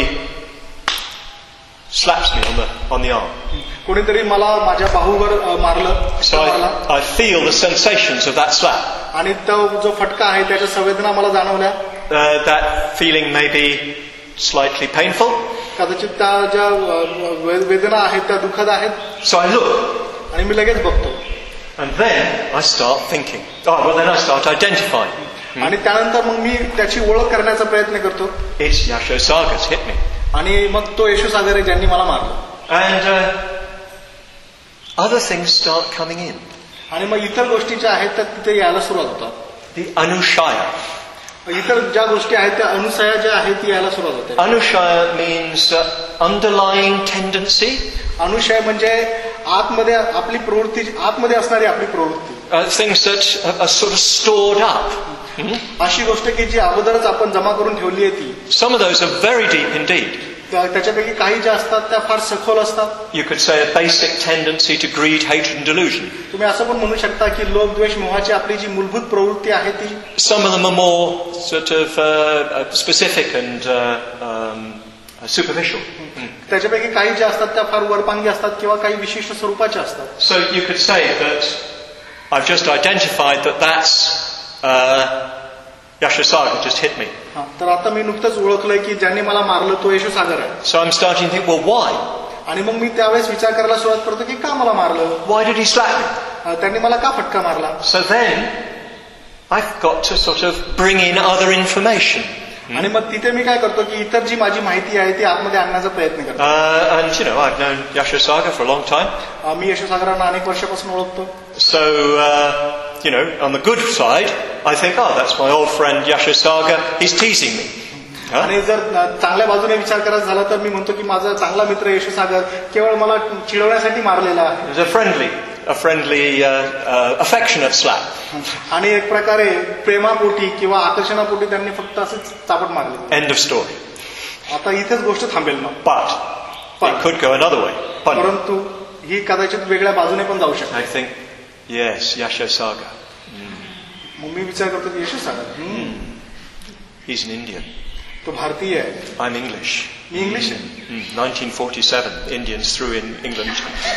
slaps me on the arm. कोणीतरी मला माझ्या बाहूवर मारलं. So I feel the sensations of that slap. आणि तो जो फटका आहे त्याच्या संवेदना मला जाणवल्या. That feeling may be slightly painful. कदाचित त्या ज्या वेदना आहेत त्या दुःखद आहेत. So I look. आणि मी लगेच बघतो. And then I start thinking. Then I start identifying. आणि त्यानंतर मग मी त्याची ओळख करण्याचा प्रयत्न करतो. It's Yashosagas hit me. आणि मग तो यशोसागर आहे ज्यांनी मला मारलं. And other things start coming in. आणि मग इतर गोष्टी ज्या आहेत त्या तिथे यायला सुरुवात होतात. The anushaya. इतर ज्या गोष्टी आहेत त्या अनुसया ज्या आहेत ती यायला सुरुवात होते. Anushaya means underlying tendency. Anushaya म्हणजे आतमध्ये आपली प्रवृत्ती, आतमध्ये असणारी आपली प्रवृत्ती. Things that are sort of stored up. अशी गोष्ट की जी अगोदरच आपण जमा करून ठेवली आहे ती. Some of those are very deep indeed. त्याच्यापैकी काही ज्या असतात त्या फार सखोल असतात. You could say a basic tendency to greed, hatred and delusion. तुम्ही असं पण म्हणू शकता की लोभ, द्वेष, मोहाची आपली जी मूलभूत प्रवृत्ती आहे ती. Some of them are more sort of specific and superficial. त्याच्यापैकी काही ज्या असतात त्या फार वरपांगी असतात किंवा काही विशिष्ट स्वरूपाच्या असतात. So you could say that I've just identified that that's Yashosaga just hit me. तर आता मी नुकतंच ओळखलंय की ज्यांनी मला मारलं तो यशोसागर आहे. So I'm starting to think, well, why? आणि मग मी त्यावेळेस विचार करायला सुरुवात करतो की का मला मारलं, Why did he slap me? त्यांनी मला का फटका मारला. So then I've got to sort of bring in other information. आणि मग तिथे मी काय करतो की इतर जी माझी माहिती आहे ती आतमध्ये आणण्याचा प्रयत्न करतो. And you know, I've known Yashosaga for a long time. मी यशोसागरांना अनेक वर्षापासून ओळखतो. So you know, on the good side, I think, oh, that's my old friend Yashosaga. He's teasing me. आणि जर चांगल्या बाजूने विचार करायचा झाला तर मी म्हणतो की माझा चांगला मित्र यशोसागर केवळ मला चिडवण्यासाठी मारलेला आहे. It was a friendly, affectionate slap. आणि एक प्रकारे प्रेमापोटी किंवा आकर्षणापोटी त्यांनी फक्त असंच चापट मारले. End of story. आता इथेच गोष्ट थांबेल मग. But it could go another way. परंतु ही कदाचित वेगळ्या बाजूने पण जाऊ शकते. I think, yes, Yashosaga. मग मी विचार करतो की यशोसागर He's an Indian. तो भारतीय आहे. I'm English. मी इंग्लिश आहे. 1947, Indians threw in England.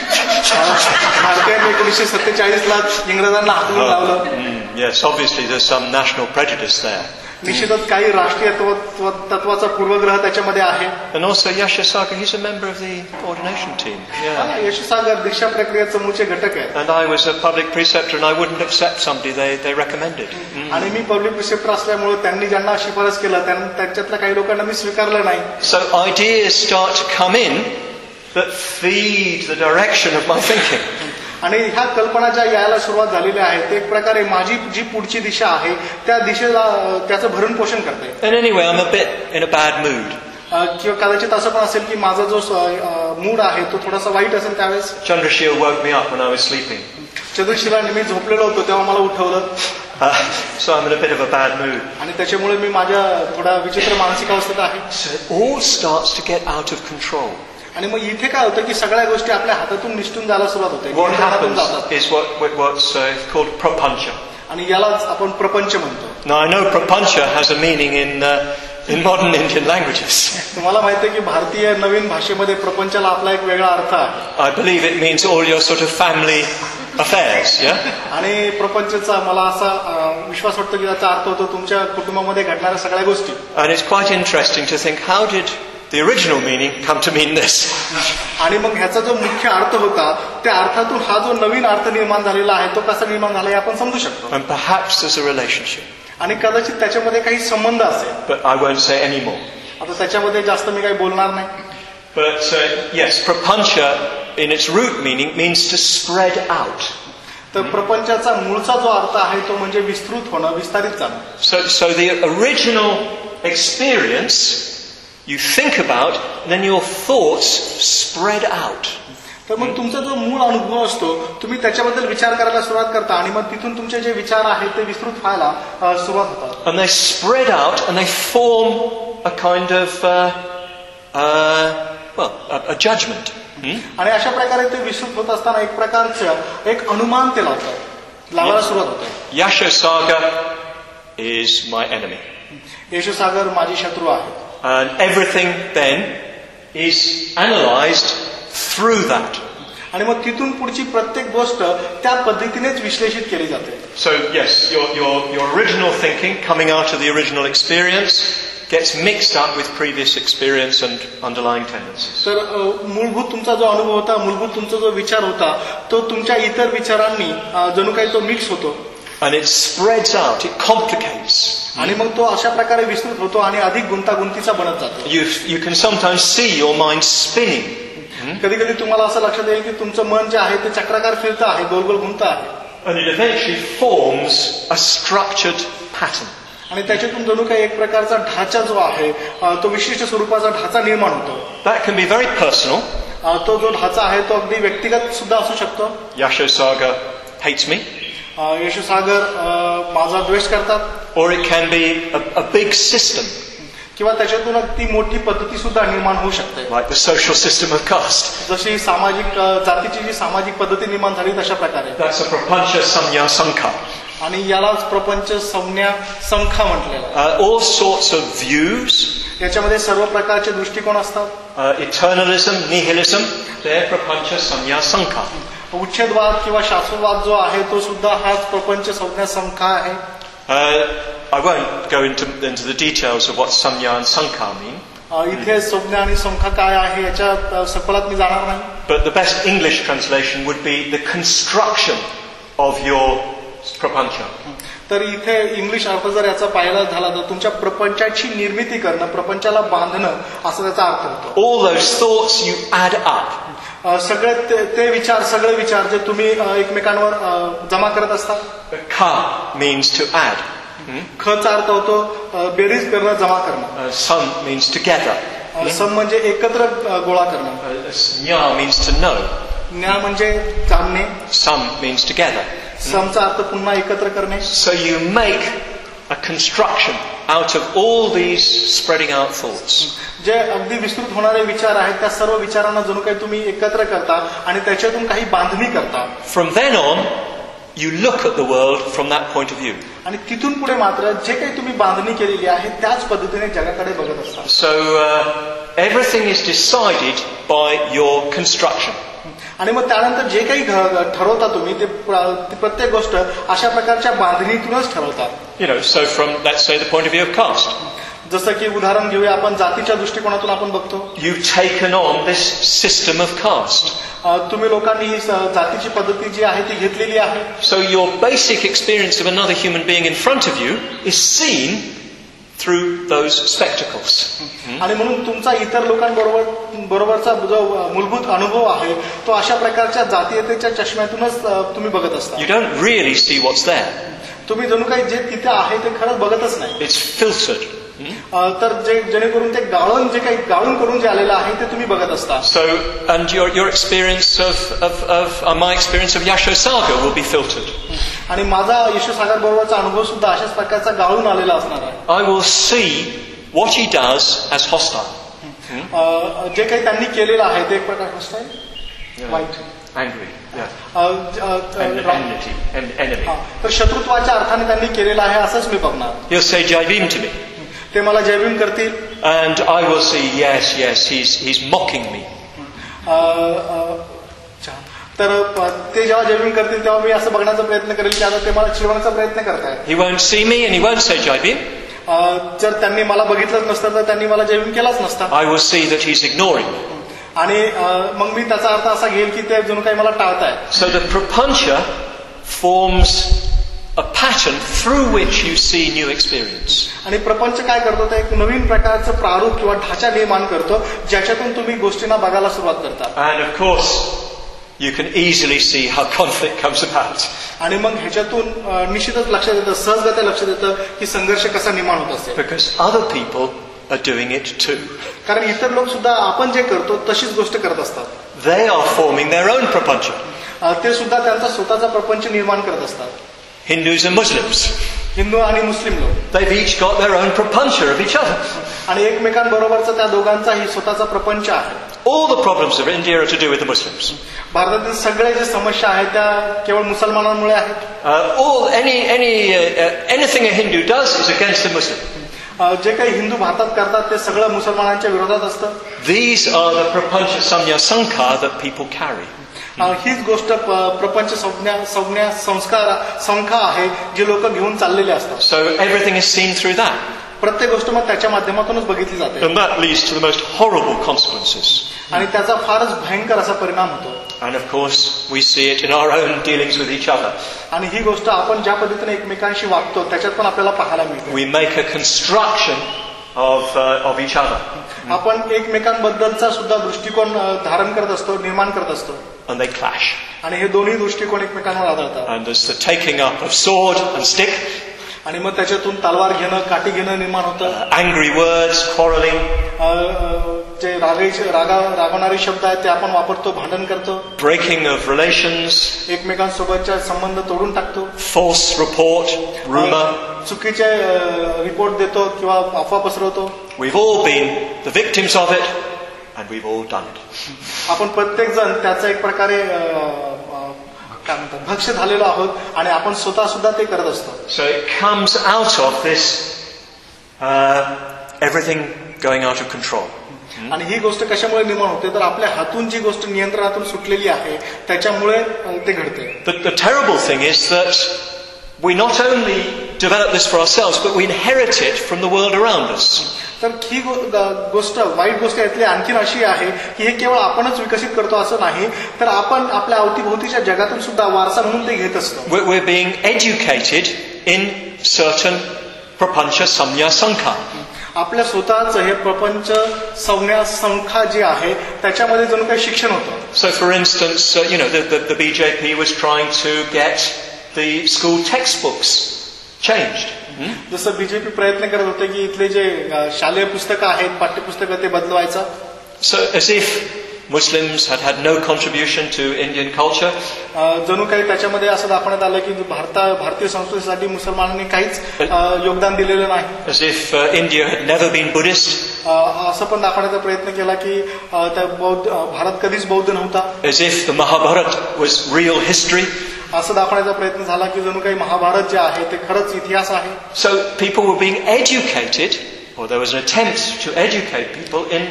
भारतीयांनी 1947 इंग्रजांना हाकलून लावलं. Yes, obviously there's some national prejudice there. निश्चितच काही राष्ट्रीय तत्वाचा पूर्वग्रह त्याच्यामध्ये आहे. And also Yashosaga, he's a member of the ordination team. Yeah. यशोसागर दीक्षा प्रक्रियेचे मूळचे घटक आहेत. And I was a public preceptor and I wouldn't accept somebody they recommended. आणि मी पब्लिक प्रिसेप्टर असल्यामुळे त्यांनी ज्यांना शिफारस केलं त्यांच्यातल्या काही लोकांना मी स्वीकारलं नाही. So ideas start to come in that feed the direction of my thinking. आणि ह्या कल्पना ज्या यायला सुरुवात झालेल्या आहेत ते एक प्रकारे माझी जी पुढची दिशा आहे त्या दिशेला त्याचं भरण पोषण करते. And anyway, I'm a bit in a bad mood. किंवा कदाचित असं पण असेल की माझा जो मूड आहे तो थोडासा वाईट असेल त्यावेळेस. Chandrashila woke me up when I was sleeping. चंद्रशिलाने मी झोपलेलो होतो तेव्हा मला उठवलं. So I'm in a bit of a bad mood. आणि त्याच्यामुळे मी माझ्या थोडा विचित्र मानसिक अवस्थेत आहे. So it all starts to get out of control. आणि मग इथे काय होतं की सगळ्या गोष्टी आपल्या हातातून निसटून जायला सुरुवात होते. What happens is what's called prapancha. आणि यालाच आपण प्रपंच म्हणतो. Now I know prapancha has a meaning in modern Indian languages. तुम्हाला माहिती आहे की भारतीय नवीन भाषेमध्ये प्रपंचाला आपला एक वेगळा अर्थ आहे. I believe it means all your sort of family affairs, yeah? आणि प्रपंचचा मला असा विश्वास वाटतो की त्याचा अर्थ होतो तुमच्या कुटुंबामध्ये घडणाऱ्या सगळ्या गोष्टी. And it's quite interesting to think, how did the original meaning come to mean this? आणि मग ह्याचा जो मुख्य अर्थ होता त्या अर्थातून हा जो नवीन अर्थ निर्माण झालेला आहे तो कसा निर्माण झाला हे आपण समजू शकतो. And perhaps there's a relationship. आणि कदाचित त्याच्यामध्ये काही संबंध असेल. But I won't say any more. आता त्याच्यामध्ये जास्त मी काही बोलणार नाही. But yes, prapancha in its root meaning means to spread out. तर प्रपंचाचा मूळचा जो अर्थ आहे तो म्हणजे विस्तृत होणं, विस्तारित जाणं. So the original experience you think about, and then your thoughts spread out. तर मग तुमचा जो मूळ अनुभव असतो तुम्ही त्याच्याबद्दल विचार करायला सुरुवात करता आणि मग तिथून तुमचे जे विचार आहेत ते विस्तृत व्हायला सुरुवात होतात. And they spread out and they form a kind of a judgment. आणि अशा प्रकारे ते विस्तृत होत असताना एक प्रकारचं एक अनुमान ते लावायला सुरुवात होते. Yashosaga is my enemy. यशोसागर माझी शत्रू आहे. And everything then is analyzed through that. आणि मग तिथून पुढची प्रत्येक गोष्ट त्या पद्धतीनेच विश्लेषित केली जाते. So yes, your original thinking coming out of the original experience gets mixed up with previous experience and underlying tendencies. तर मूलभूत तुमचा जो अनुभव होता, मूलभूत तुमचा जो विचार होता तो तुमच्या इतर विचारांनी जणू काही तो मिक्स होतो. And it spreads out, it complicates. आणि मग तो अशा प्रकारे विस्तृत होतो आणि अधिक गुंतागुंतीचा बनत जातो. You can sometimes see your mind spinning. कधी कधी तुम्हाला असं लक्षात येईल की तुमचं मन जे आहे ते चक्राकार फिरतं आहे, गोलगोल घुमतं आहे. And it eventually forms a structured pattern. आणि त्याच्यातून जणू काही एक प्रकारचा ढाचा जो आहे तो विशिष्ट स्वरूपाचा ढाचा निर्माण होतो. That can be very personal. तो जो ढाचा आहे तो अगदी व्यक्तिगत सुद्धा असू शकतो. Yashosaga hates me. यशोसागर माझा द्वेष करतात. Or it can be a big system. किंवा त्याच्यातून ती मोठी पद्धती सुद्धा निर्माण होऊ शकते. Like the social system of caste. जशी सामाजिक जातीची जी सामाजिक पद्धती निर्माण झाली तशा प्रकारे. That's a prapancha samya sankha. आणि यालाच प्रपंच संज्ञा संख्या म्हटलेलं. All sorts of views. याच्यामध्ये सर्व प्रकारचे दृष्टिकोन असतात. Eternalism, nihilism, they're prapancha samya sankha. उच्छेदवाद किंवा शास्त्रवाद जो आहे तो सुद्धा हाच प्रपंच संज्ञा संख्या आहे. I won't go into the details of what samnya and sankha mean. इथे संज्ञा आणि संख्या काय आहे याच्या सखोलात मी जाणार नाही. But the best English translation would be the construction of your prapancha. तर इथे इंग्लिश अर्थ जर याचा पाहायला झाला तर तुमच्या प्रपंचाची निर्मिती करणं, प्रपंचाला बांधणं असा त्याचा अर्थ होतो. All those thoughts you add up. सगळे सगळे विचार जे तुम्ही एकमेकांवर जमा करत असता. Ka means to add. खचा अर्थ होतो बेरीज करणं, जमा करणं. Sam means together. सम म्हणजे एकत्र गोळा करणं. Nya means to know. ज्ञा म्हणजे जाणणे. Sam means together. समचा अर्थ पुन्हा एकत्र करणे. So you make a construction out of all these spreading out thoughts. जे अगदी विस्तृत होणारे विचार आहेत त्या सर्व विचारांना जणू काही तुम्ही एकत्र करता आणि त्याच्यातून काही बांधणी करता. From then on, you look at the world from that point of view. आणि तिथून पुढे मात्र जे काही तुम्ही बांधणी केलेली आहे त्याच पद्धतीने जगाकडे बघत असता. So everything is decided by your construction. आणि मग त्यानंतर जे काही ठरवता तुम्ही ते प्रत्येक गोष्ट अशा प्रकारच्या बांधणीतूनच ठरवतात. You know, so from, let's say, the point of view of caste. जसं की उदाहरण घेऊया आपण जातीच्या दृष्टिकोनातून आपण बघतो. You've taken on this system of caste. तुम्ही लोकांनी ही जातीची पद्धती जी आहे ती घेतलेली आहे. So your basic experience of another human being in front of you is seen through those spectacles. आणि म्हणून तुमचा इतर लोकांबरोबरचा जो मूलभूत अनुभव आहे तो अशा प्रकारच्या जातीयतेच्या चष्म्यातूनच तुम्ही बघत असता. You don't really see what's there. तुम्ही जणू काही जे तिथे आहे ते खरंच बघतच नाही. It's filtered. तर जेणेकरून ते गाळून करून जे आलेलं आहे ते तुम्ही बघत असता. So, and your experience of my experience of Yashosaga will be filtered. आणि माझा यशोसागर बरोबरचा अनुभव सुद्धा अशाच प्रकारचा गाळून आलेला असणार आहे. I will see what he does as hostile. जे काही त्यांनी केलेलं आहे ते एक प्रकार हॉस्टाईल, वाईट, angry, enemy. तर शत्रुत्वाच्या अर्थाने त्यांनी केलेलं आहे असंच मी बघणार. He'll say Jai Bhim to me. ते मला जय भीम करतील. And I will see, yes, he's mocking me. तर ते जेव्हा जय भीम करतील तेव्हा मी असं बघण्याचा प्रयत्न करेल की आता ते मला चिडवण्याचा प्रयत्न करतायत. He won't see me and he won't say Jai Bhim. जर त्यांनी मला बघितलंच नसतं तर त्यांनी मला जय भीम केलाच नसता. I will see that he's ignoring me. आणि मग मी त्याचा अर्थ असा घेईल की ते जणू काही मला टाळतायत. So the prapancha forms a pattern through which you see new experience. आणि प्रपंच काय करतो तर एक नवीन प्रकारचं प्रारूप किंवा ढाचा निर्माण करतो ज्याच्यातून तुम्ही गोष्टींना बघायला सुरुवात करता. And of course you can easily see how conflict comes about. आणि मग ह्याच्यातून निश्चितच लक्षात येतं, सहजगत्या लक्षात येतं की संघर्ष कसा निर्माण होत असेल. Because other people are doing it too. कारण इतर लोक सुद्धा आपण जे करतो तशीच गोष्ट करत असतात. They are forming their own prapancha. ते सुद्धा त्यांचा स्वतःचा प्रपंच निर्माण करत असतात. Hindus and Muslims. हिंदू आणि मुस्लिम लोक. They've each got their own prapancha of each other. आणि एकमेकांबरोबरचा त्या दोघांचाही स्वतःचा प्रपंच आहे. All the problems of India are to do with the Muslims. भारतातील सगळे जे समस्या आहेत त्या केवळ मुसलमानांमुळे आहेत. Anything a Hindu does is against the Muslim. जे काही हिंदू भारतात करतात ते सगळं मुसलमानांच्या विरोधात असतं. These are the prapancha samya sankha that people carry. हीच गोष्ट प्रपंच संज्ञा संस्कार संख्या आहे जी लोक घेऊन चाललेले असतात. So everything is seen through that. प्रत्येक गोष्ट मग त्याच्या माध्यमातूनच बघितली जाते. And that leads to the most horrible consequences. आणि त्याचा फारच भयंकर असा परिणाम होतो. And of course we see it in our own dealings with each other. आणि ही गोष्ट आपण ज्या पद्धतीने एकमेकांशी वागतो त्याच्यात पण आपल्याला पाहायला मिळते. We make a construction of each other. आपण एकमेकांबद्दलचा सुद्धा दृष्टिकोन धारण करत असतो, निर्माण करत असतो. And they clash. आणि हे दोन्ही दृष्टिकोन एकमेकांवर आढळतात. And there's the taking up of sword and stick. आणि मग त्याच्यातून तलवार घेणं, काठी घेणं निर्माण होतं. Angry words, quarreling. जे रागवणारे शब्द आहेत ते आपण वापरतो, भांडण करतो. Breaking of relations. एकमेकांसोबतचे संबंध तोडून टाकतो. False report, rumor. चुकीचे रिपोर्ट देतो किंवा अफवा पसरवतो. We've all been the victims of it and we've all done it. आपण प्रत्येक जण त्याचा एक प्रकारे काय म्हणतात भक्ष झालेलो आहोत आणि आपण स्वतः सुद्धा ते करत असतो. So it comes out of this everything going out of control. आणि ही गोष्ट कशामुळे निर्माण होते तर आपल्या हातून जी गोष्ट नियंत्रणातून सुटलेली आहे त्याच्यामुळे ते घडते. The terrible thing is that we not only develop this for ourselves, but we inherit it from the world around us. तर ही गोष्ट वाईट गोष्ट यातली आणखीन अशी आहे की हे केवळ आपणच विकसित करतो असं नाही, तर आपण आपल्या अवतीभोवतीच्या जगातून सुद्धा वारसा म्हणून ते घेत असतो. We're being educated in certain prapancha samya sankha. आपल्या स्वतःच हे प्रपंच संज्ञा संख्या जे आहे त्याच्यामध्ये जणू काही शिक्षण होतं. So for instance, the BJP was trying to get the school textbooks changed. जसं बीजेपी प्रयत्न करत होते की इथले जे शालेय पुस्तकं आहेत, पाठ्यपुस्तकं ते बदलवायचं. So as if Muslims had no contribution to Indian culture. जणू काही त्याच्यामध्ये असं दाखवण्यात आलं की भारतीय संस्कृतीसाठी मुसलमानांनी काहीच योगदान दिलेलं नाही. As if India had never been Buddhist. असं पण दाखवण्याचा प्रयत्न केला की भारत कधीच बौद्ध नव्हता. As if the Mahabharata was real history. असं दाखवण्याचा प्रयत्न झाला की जणू काही महाभारत जे आहे ते खरंच इतिहास आहे. So people were being educated, or there was an attempt to educate people in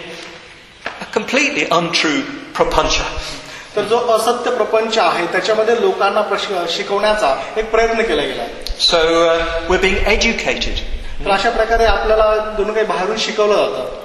a completely untrue prapancha. तर जो असत्य प्रपंच आहे त्याच्यामध्ये लोकांना शिकवण्याचा एक प्रयत्न केला गेला. So we're being educated. तर अशा प्रकारे आपल्याला जणू काही बाहेरून शिकवलं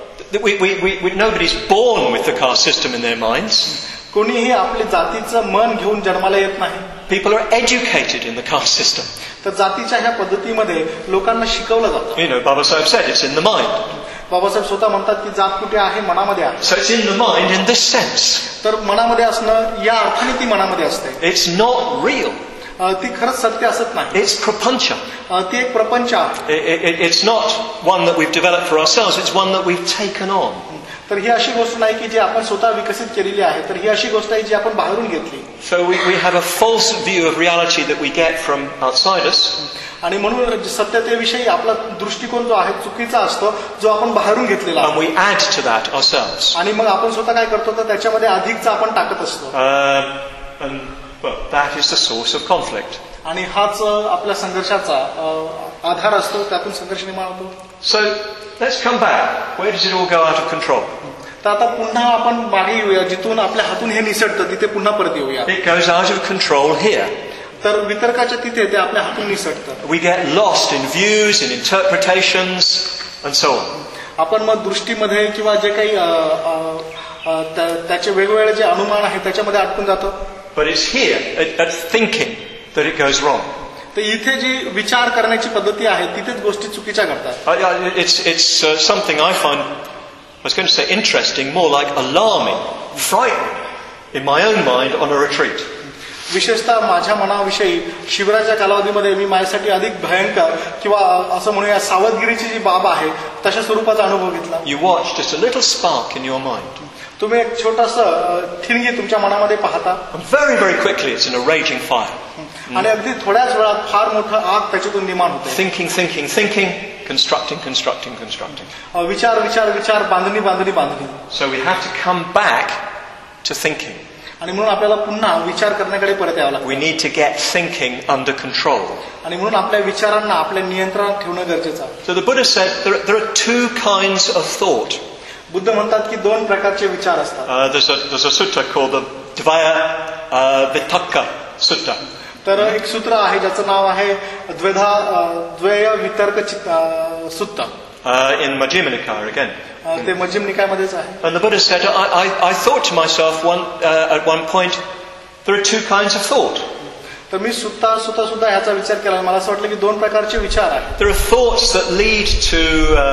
जातं. Nobody's born with the caste system in their minds. कोणीही आपल्या जातीचं मन घेऊन जन्माला येत नाही. People are educated in the caste system. तर जातीच्या ह्या पद्धतीमध्ये लोकांना शिकवलं जातं. Baba Sahib said it's in the mind. Babasaheb स्वतः म्हणतात की जात कुठे आहे, मनामध्ये आहे. So it's in the mind in this sense. तर मनामध्ये असणं या अर्थाने ती मनामध्ये असते. It's not real. ती खरंच सत्य असत नाही. It's prapancha. ती एक प्रपंच आहे. It's not one that we've developed for ourselves. It's one that we've taken on. तर ही अशी गोष्ट नाही की जी आपण स्वतः विकसित केलेली आहे, तर ही अशी गोष्ट आहे जी आपण बाहेरून घेतली. So we have a false view of reality that we get from outside us. आणि म्हणून सत्यतेविषयी आपला दृष्टिकोन जो आहे चुकीचा असतो, जो आपण बाहेरून घेतलेला And we add to that ourselves. आणि मग आपण स्वतः काय करतो तर त्याच्यामध्ये अधिकचा आपण टाकत असतो. Well, that is the source of conflict. आणि हाच आपल्या संघर्षाचा आधार असतो, त्यातून संघर्ष निर्माण होतो. So let's come back. Where does it all go out of control? तर आता पुन्हा आपण मागे येऊया, जिथून आपल्या हातून हे निसटतं तिथे पुन्हा परत येऊया. It goes out of control here. तर वितर्काच्या तिथे ते आपल्या हातून निसटतं. We get lost in views and interpretations and so on. आपण मग दृष्टीमध्ये किंवा जे काही त्याचे वेगवेगळे जे अनुमान आहेत त्याच्यामध्ये अडकून जातो. But it's here at thinking that it goes wrong. तर इथे जी विचार करण्याची पद्धती आहे तिथेच गोष्टी चुकीच्या घडतात. It's something I find, I was going to say interesting, more like alarming, frightening in my own mind on a retreat. विशेषतः माझ्या मनाविषयी शिबिराच्या कालावधीमध्ये मी माझ्यासाठी अधिक भयंकर किंवा असं म्हणूया सावधगिरीची जी बाब आहे तशा स्वरूपाचा अनुभव घेतला. You watch just a little spark in your mind. तुम्ही एक छोटंसं ठिणगी तुमच्या मनामध्ये पाहता. And very, very quickly it's in a raging fire. आणि अगदी थोड्याच वेळात फार मोठं आग त्याच्यातून निर्माण होते. Thinking, constructing. विचार, बांधणी. So we have to come back to thinking. आणि म्हणून आपल्याला पुन्हा विचार करण्याकडे परत यावं लागतं. We need to get thinking under control. आणि म्हणून आपल्या विचारांना आपल्या नियंत्रणात ठेवणं गरजेचं आहे. So the Buddha said there are two kinds of thought. Buddha म्हणतात की दोन प्रकारचे विचार असतात. There's a sutta called the Dvaya Vitakka Sutta. तर एक सूत्र आहे ज्याचं नाव आहे द्वय वितर्क सुत्ता. In Majjhima Nikaya again. ते मध्यम निकायमध्येच आहे. And the Buddha said, I thought to myself at one point, there are two kinds of thought. तर मी सुद्धा ह्याचा विचार केला. मला असं वाटलं की दोन प्रकारचे विचार आहेत. There are thoughts that lead to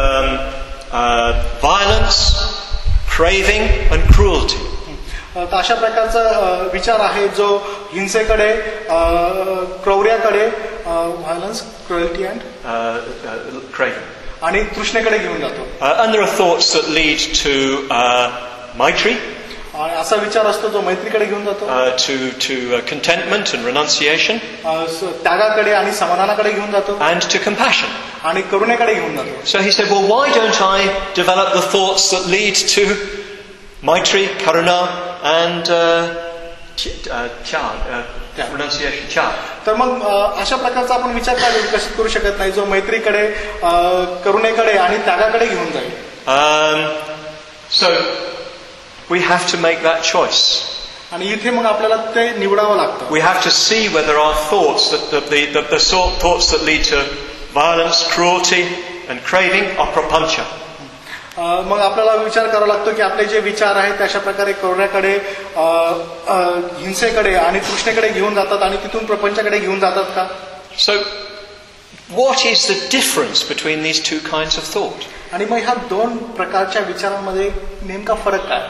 violence, craving, and cruelty. अशा प्रकारचा विचार आहे जो हिंसेकडे, क्रौर्याकडे, व्हायलन्स, क्रुएल्टी अँड craving. आणि तृष्णेकडे घेऊन जातो. And there are thoughts that lead to maitri. आणि असा विचार असतो जो मैत्रीकडे घेऊन जातो. To contentment and renunciation. त्यागाकडे आणि समाधानाकडे घेऊन जातो. And to compassion. आणि करुणेकडे घेऊन जातो. So he said, well, why don't I develop the thoughts that lead to maitri, karuna, and renunciation. तर मग अशा प्रकारचा आपण विचार काय विकसित करू शकत नाही जो मैत्रीकडे, करुणेकडे आणि त्यागाकडे घेऊन जाईल. So we have to make that choice. आणि इथे मग आपल्याला ते निवडावं लागतं. We have to see whether our thoughts, the thoughts that lead to violence, cruelty and craving are prapancha. मग आपल्याला विचार करावा लागतो की आपले जे विचार आहेत अशा प्रकारे करुण्याकडे, हिंसेकडे आणि तृष्णेकडे घेऊन जातात आणि तिथून प्रपंचाकडे घेऊन जातात का? So, what is the difference between these two kinds of thought? आणि मग ह्या दोन प्रकारच्या विचारांमध्ये नेमका फरक काय?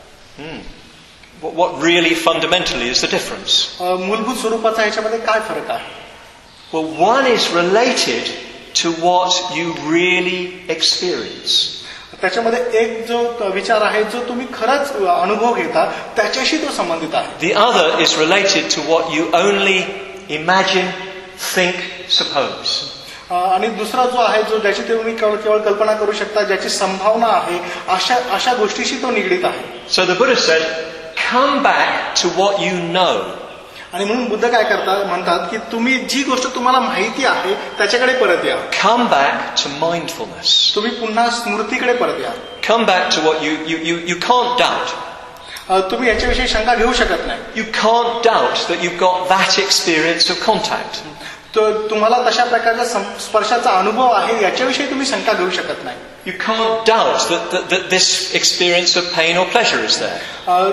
What really fundamentally is the difference? मूलभूत स्वरूपाचा ह्याच्यामध्ये काय फरक आहे? Well, one is related to what you really experience. त्याच्यामध्ये एक जो विचार आहे जो तुम्ही खरंच अनुभव घेता त्याच्याशी तो संबंधित आहे. The other is related to what you only imagine, think, suppose. आणि दुसरा जो आहे जो ज्याची तुम्ही केवळ कल्पना करू शकता, ज्याची संभावना आहे, अशा गोष्टीशी तो निगडीत आहे. So the Buddha said, come back to what you know. आणि म्हणून बुद्ध काय म्हणतात की तुम्ही जी गोष्ट तुम्हाला माहिती आहे त्याच्याकडे परत या. Come back to mindfulness. तुम्ही पुन्हा स्मृतीकडे परत या. Come back to what you can't doubt. तुम्ही याच्याविषयी शंका घेऊ शकत नाही. You can't doubt that you've got that experience of contact. तर तुम्हाला तशा प्रकारच्या स्पर्शाचा अनुभव आहे याच्याविषयी तुम्ही शंका घेऊ शकत नाही. You can't doubt that this experience of pain or pleasure is there.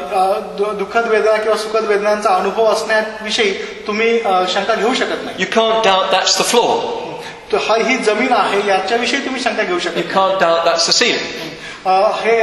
दुःखद वेदना किंवा सुखद वेदनांचा अनुभव असण्याविषयी तुम्ही शंका घेऊ शकत नाही. You can't doubt that's the floor. ही जमीन आहे याच्याविषयी तुम्ही शंका घेऊ शकत You can't doubt that's the ceiling. हे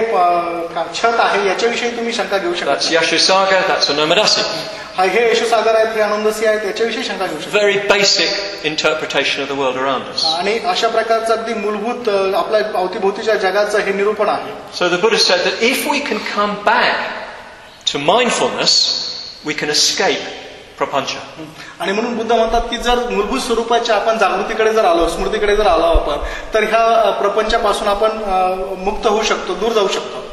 छत आहे याच्याविषयी तुम्ही शंका घेऊ शकत That's Yashosaga, that's Anomadasi. हे यशोसागर आहेत, हे आनंदसी आहेत, याच्याविषयी शंका घेऊ शकतो. Very basic interpretation of the world around us. आणि अशा प्रकारचं अगदी मूलभूत आपल्या अवतीभोवतीच्या जगाचं हे निरूपण आहे. So the Buddha said that if we can come back to mindfulness, we can escape prapancha. आणि म्हणून बुद्ध म्हणतात की जर मूलभूत स्वरूपाच्या आपण जागृतीकडे जर आलो, स्मृतीकडे जर आलो आपण, तर ह्या प्रपंचापासून आपण मुक्त होऊ शकतो, दूर जाऊ शकतो.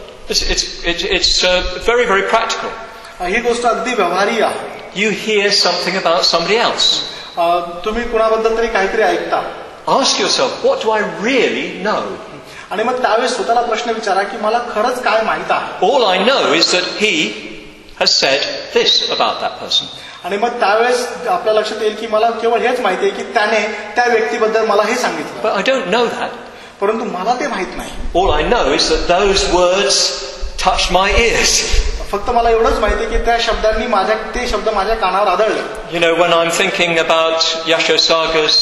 It's very, very practical. ही गोष्ट अगदी व्यवहारी आहे. You hear something about somebody else. तुम्ही कुणाबद्दल तरी काहीतरी ऐकता. Ask yourself, what do I really know? आणि मग त्यावेळेस स्वतःला प्रश्न विचारा की मला खरंच काय माहित आहे. All I know is that he has said this about that person. आणि मग त्यावेळेस आपल्या लक्षात येईल की मला केवळ हेच माहिती आहे की त्याने त्या व्यक्तीबद्दल मला हे सांगितलं. But I don't know that. परंतु मला ते माहित नाही. All I know is that those words touched my ears. फक्त मला एवढंच माहिती आहे की त्या शब्दांनी ते शब्द माझ्या कानावर आदळले. You know, when I'm thinking about Yashosaga's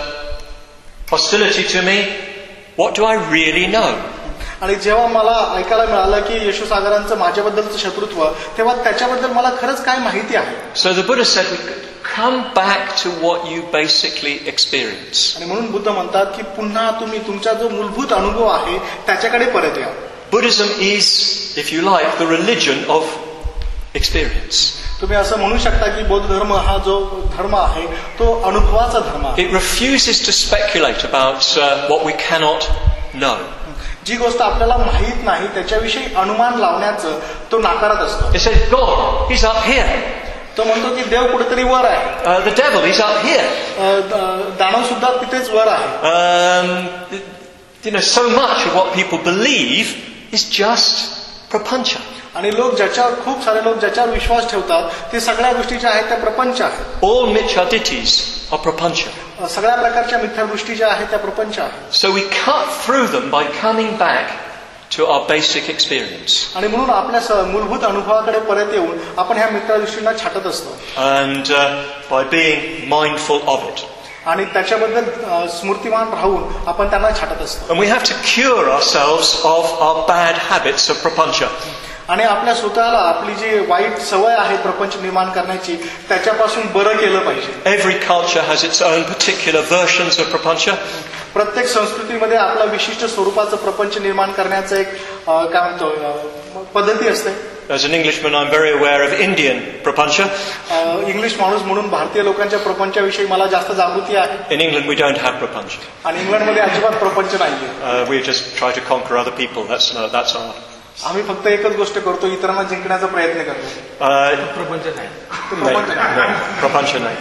hostility to me, what do I really know? आणि जेव्हा मला ऐकायला मिळालं की यशोसागरांचं माझ्याबद्दलचं शत्रुत्व, तेव्हा त्याच्याबद्दल मला खरंच काय माहिती आहे. So the Buddha said, come back to what you basically experience. आणि म्हणून बुद्ध म्हणतात की पुन्हा तुम्ही तुमचा जो मूलभूत अनुभव आहे त्याच्याकडे परत या. Buddhism is, if you like, the religion of experience. तुम्ही असं म्हणू शकता की बौद्ध धर्म हा जो धर्म आहे तो अनुभवाचा धर्म आहे. It refuses to speculate about what we cannot know. जी गोष्ट आपल्याला माहित नाही त्याच्याविषयी अनुमान लावण्याचं तो नाकारत असतो. It says, God, he's up here. तो म्हणतो की देव कुठेतरी वर आहे. The devil, he's up here. दानव सुद्धा तिथेच वर आहे. You know, so much of what people believe is just prapancha. आणि खूप सारे लोक ज्याच्यावर विश्वास ठेवतात ते सगळ्या गोष्टी ज्या आहेत त्या प्रपंच आहेत. All mityadittis are prapancha. सगळ्या प्रकारच्या मिथ्या दृष्टी ज्या आहेत त्या प्रपंच आहेत. So we cut through them by coming back to our basic experience. आणि म्हणून आपल्या मूलभूत अनुभवाकडे परत येऊन आपण ह्या मिथ्या दृष्टींना छाटत असतो. And by being mindful of it. आणि त्याच्याबद्दल स्मृतिमान राहून आपण त्यांना छाटत असतो. And we have to cure ourselves of our bad habits of prapancha. आणि आपल्या स्वतःला आपली जी वाईट सवय आहे प्रपंच निर्माण करण्याची त्याच्यापासून बरं केलं पाहिजे. Every culture has its own particular versions of prapancha. प्रत्येक संस्कृतीमध्ये आपला विशिष्ट स्वरूपाचं प्रपंच निर्माण करण्याचं एक काय म्हणतो पद्धती असते. As an Englishman, I'm very aware of Indian prapancha. English माणूस म्हणून भारतीय लोकांच्या प्रपंचाविषयी मला जास्त जागृती आहे. In England, we don't have prapancha. आणि इंग्लंडमध्ये अजिबात प्रपंच नाहीये. We just try to conquer other people. That's our. आम्ही फक्त एकच गोष्ट करतो, इतरांना जिंकण्याचा प्रयत्न करतो. प्रपंच नाही.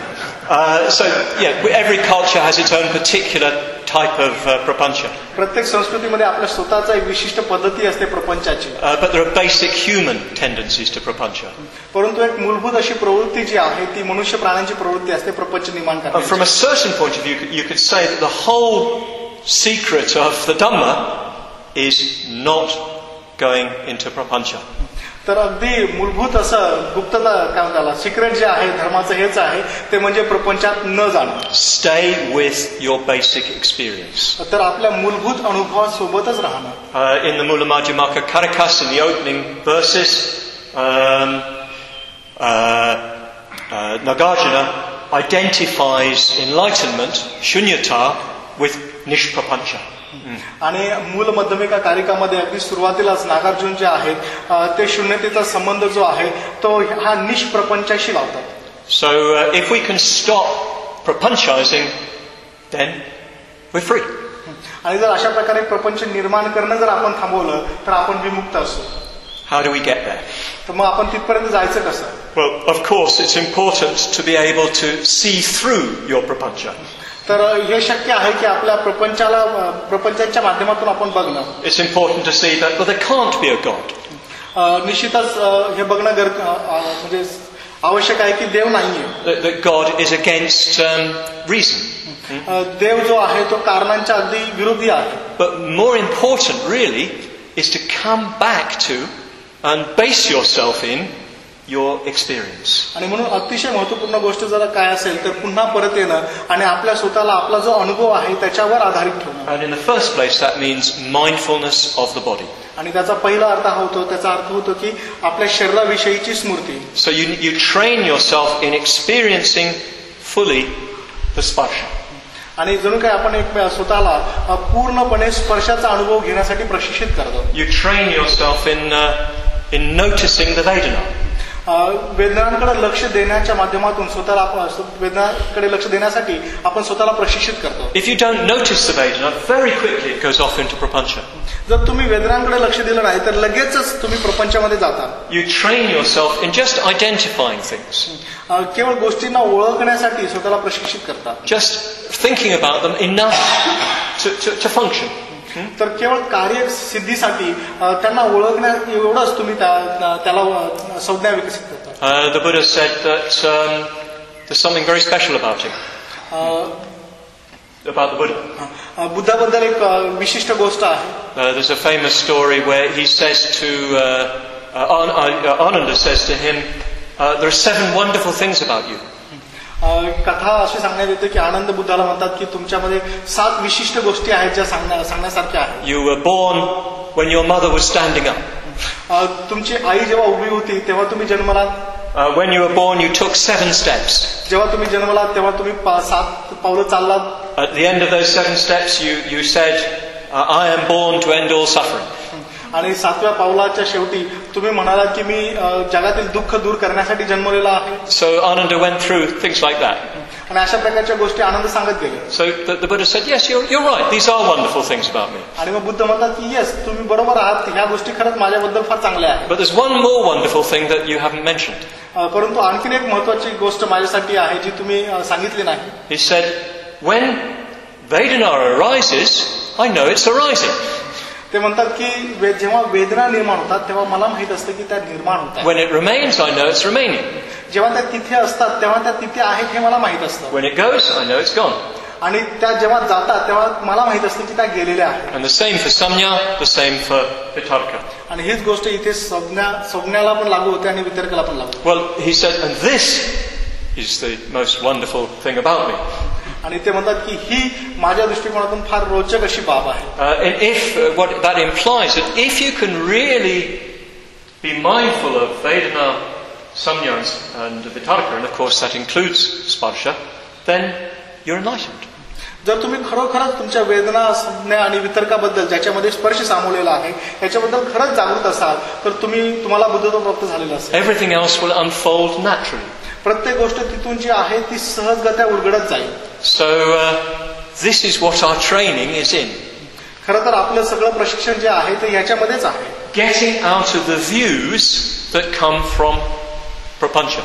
So, every culture has its own particular type of prapancha. प्रत्येक संस्कृतीमध्ये आपल्या स्वतःचा एक विशिष्ट पद्धती असते प्रपंचाची. But there are basic human tendencies to prapancha. परंतु एक मूलभूत अशी प्रवृत्ती जी आहे ती मनुष्य प्राण्यांची प्रवृत्ती असते प्रपंच निर्माण करण्याची. From a certain point of view, you could say that the whole secret of the Dhamma is not going into prapancha. तर अगदी मूलभूत असं गुप्तता काय म्हणतात सिक्रेट जे आहे धर्माचं हेच आहे ते म्हणजे प्रपंचात न जाणं. Stay with your basic experience. तर आपल्या मूलभूत अनुभवासोबतच राहणं. In the Mula Madhyamaka Karikas, in the opening verses, Nagarjuna identifies enlightenment, shunyata, with nishprapancha. आणि मूल मध्यमिका कारिकामध्ये अगदी सुरुवातीलाच नागार्जुन जे आहेत ते शून्यतेचा संबंध जो आहे तो हा निष्प्रपंचाशी लावतात. So if we can stop prapanchizing, then we're free. आणि जर अशा प्रकारे प्रपंच निर्माण करणं जर आपण थांबवलं तर आपण विमुक्त असू. How do we get there? तर मग आपण तिथपर्यंत जायचं कसं? Well, of course, it's important to be able to see through your prapancha. तर हे शक्य आहे की आपल्या प्रपंचाच्या माध्यमातून आपण बघणं. It's important to see that there can't be a God. निश्चितच हे बघणं म्हणजे आवश्यक आहे की देव नाहीये. That God is against reason. देव जो आहे तो कारणांच्या अगदी विरोधी आहे. But more important, really, is to come back to and base yourself in your experience. आणि म्हणून अतिशय महत्त्वपूर्ण गोष्ट जर काय असेल तर पुन्हा परत येणं आणि आपल्या स्वतःला आपला जो अनुभव आहे त्याच्यावर आधारित ठेवणं. And in the first place, that means mindfulness of the body. आणि त्याचा पहिला अर्थ हा होतो त्याचा अर्थ होतो की आपल्या शरीराविषयीची स्मृती. So you train yourself in experiencing fully the sparsha. आणि जणू काय आपण एक स्वतःला पूर्णपणे स्पर्शाचा अनुभव घेण्यासाठी प्रशिक्षित करतो. You train yourself in noticing the Vedana. वेदनांकडे लक्ष देण्याच्या माध्यमातून स्वतःला वेदनांकडे लक्ष देण्यासाठी आपण स्वतःला प्रशिक्षित करतो. If you don't notice the Vedana, very quickly it goes off into prapancha. जर तुम्ही वेदनांकडे लक्ष दिलं नाही तर लगेचच तुम्ही प्रपंचामध्ये जाता. You train yourself in just identifying things. केवळ गोष्टींना ओळखण्यासाठी स्वतःला प्रशिक्षित करता. Just thinking about them enough to function. तर केवळ कार्य सिद्धीसाठी त्यांना ओळखण्या एवढंच तुम्ही त्याला संज्ञा विकसित करता. The Buddha said that there's something very special about him. About the Buddha. बुद्धाबद्दल एक विशिष्ट गोष्ट आहे. There's a famous story where he says to Ananda says to him, there are 7 wonderful things about you. कथा अशी सांगण्यात येते की आनंद बुद्धाला म्हणतात की तुमच्यामध्ये 7 विशिष्ट गोष्टी आहेत ज्या सांगण्यासारख्या आहेत. You were born when your mother was standing up. तुमची आई जेव्हा उभी होती तेव्हा तुम्ही जन्मलात. When you were born, you took 7 steps. जेव्हा तुम्ही जन्मलात तेव्हा तुम्ही 7 पावलं चाललात. At the end of those 7 steps, you said, I am born to end all suffering. आणि 7व्या पावलाच्या शेवटी तुम्ही म्हणालात की मी जगातील दुःख दूर करण्यासाठी जन्मलेला आहे. So Ananda went through things like that. आणि अशा प्रकारच्या गोष्टी आनंद सांगत गेले. So the Buddha said, yes, you're right. These are wonderful things about me. आणि मग बुद्ध म्हणतात की येस तुम्ही बरोबर आहात ह्या गोष्टी खरंच माझ्याबद्दल फार चांगल्या आहेत. But there's one more wonderful thing that you haven't mentioned. परंतु आणखीन एक महत्वाची गोष्ट माझ्यासाठी आहे जी तुम्ही सांगितली नाही. He said, when Vedana arises, I know it's arising. ते म्हणतात की जेव्हा वेदना निर्माण होतात तेव्हा मला माहित असतं की त्या निर्माण होतात. When it remains, I know it's remaining. जेव्हा त्या तिथे असतात तेव्हा त्या तिथे आहेत हे मला माहित असतं. When it goes, I know it's gone. आणि त्या जेव्हा जातात तेव्हा मला माहित असतं की त्या गेलेल्या आहेत. And the same for samnya, the same for vitarka. आणि हीच गोष्ट इथे संज्ञाला पण लागू होते आणि वितर्काला पण लागू. Well, he said, and this is the most wonderful thing about me. आणि ते म्हणतात की ही माझ्या दृष्टिकोनातून फार रोचक अशी बाब आहे. And if what that implies that if you can really be mindful of Vedana, Samnya and Vitarka, and of course that includes Sparsha, then you're enlightened. जर तुम्ही खरोखरच तुमच्या वेदना संज्ञा आणि वितर्काबद्दल ज्याच्यामध्ये स्पर्श सामावलेला आहे याच्याबद्दल खरंच जागृत असाल तर तुम्हाला बुद्धत्व प्राप्त झालेलं असेल. Everything else will unfold naturally. प्रत्येक गोष्ट तिथून जी आहे ती सहजगत्या उलगडत जाईल. So this is what our training is in. खरं तर आपलं सगळं प्रशिक्षण जे आहे ते याच्यामध्येच आहे. Getting out of the views that come from prapancha.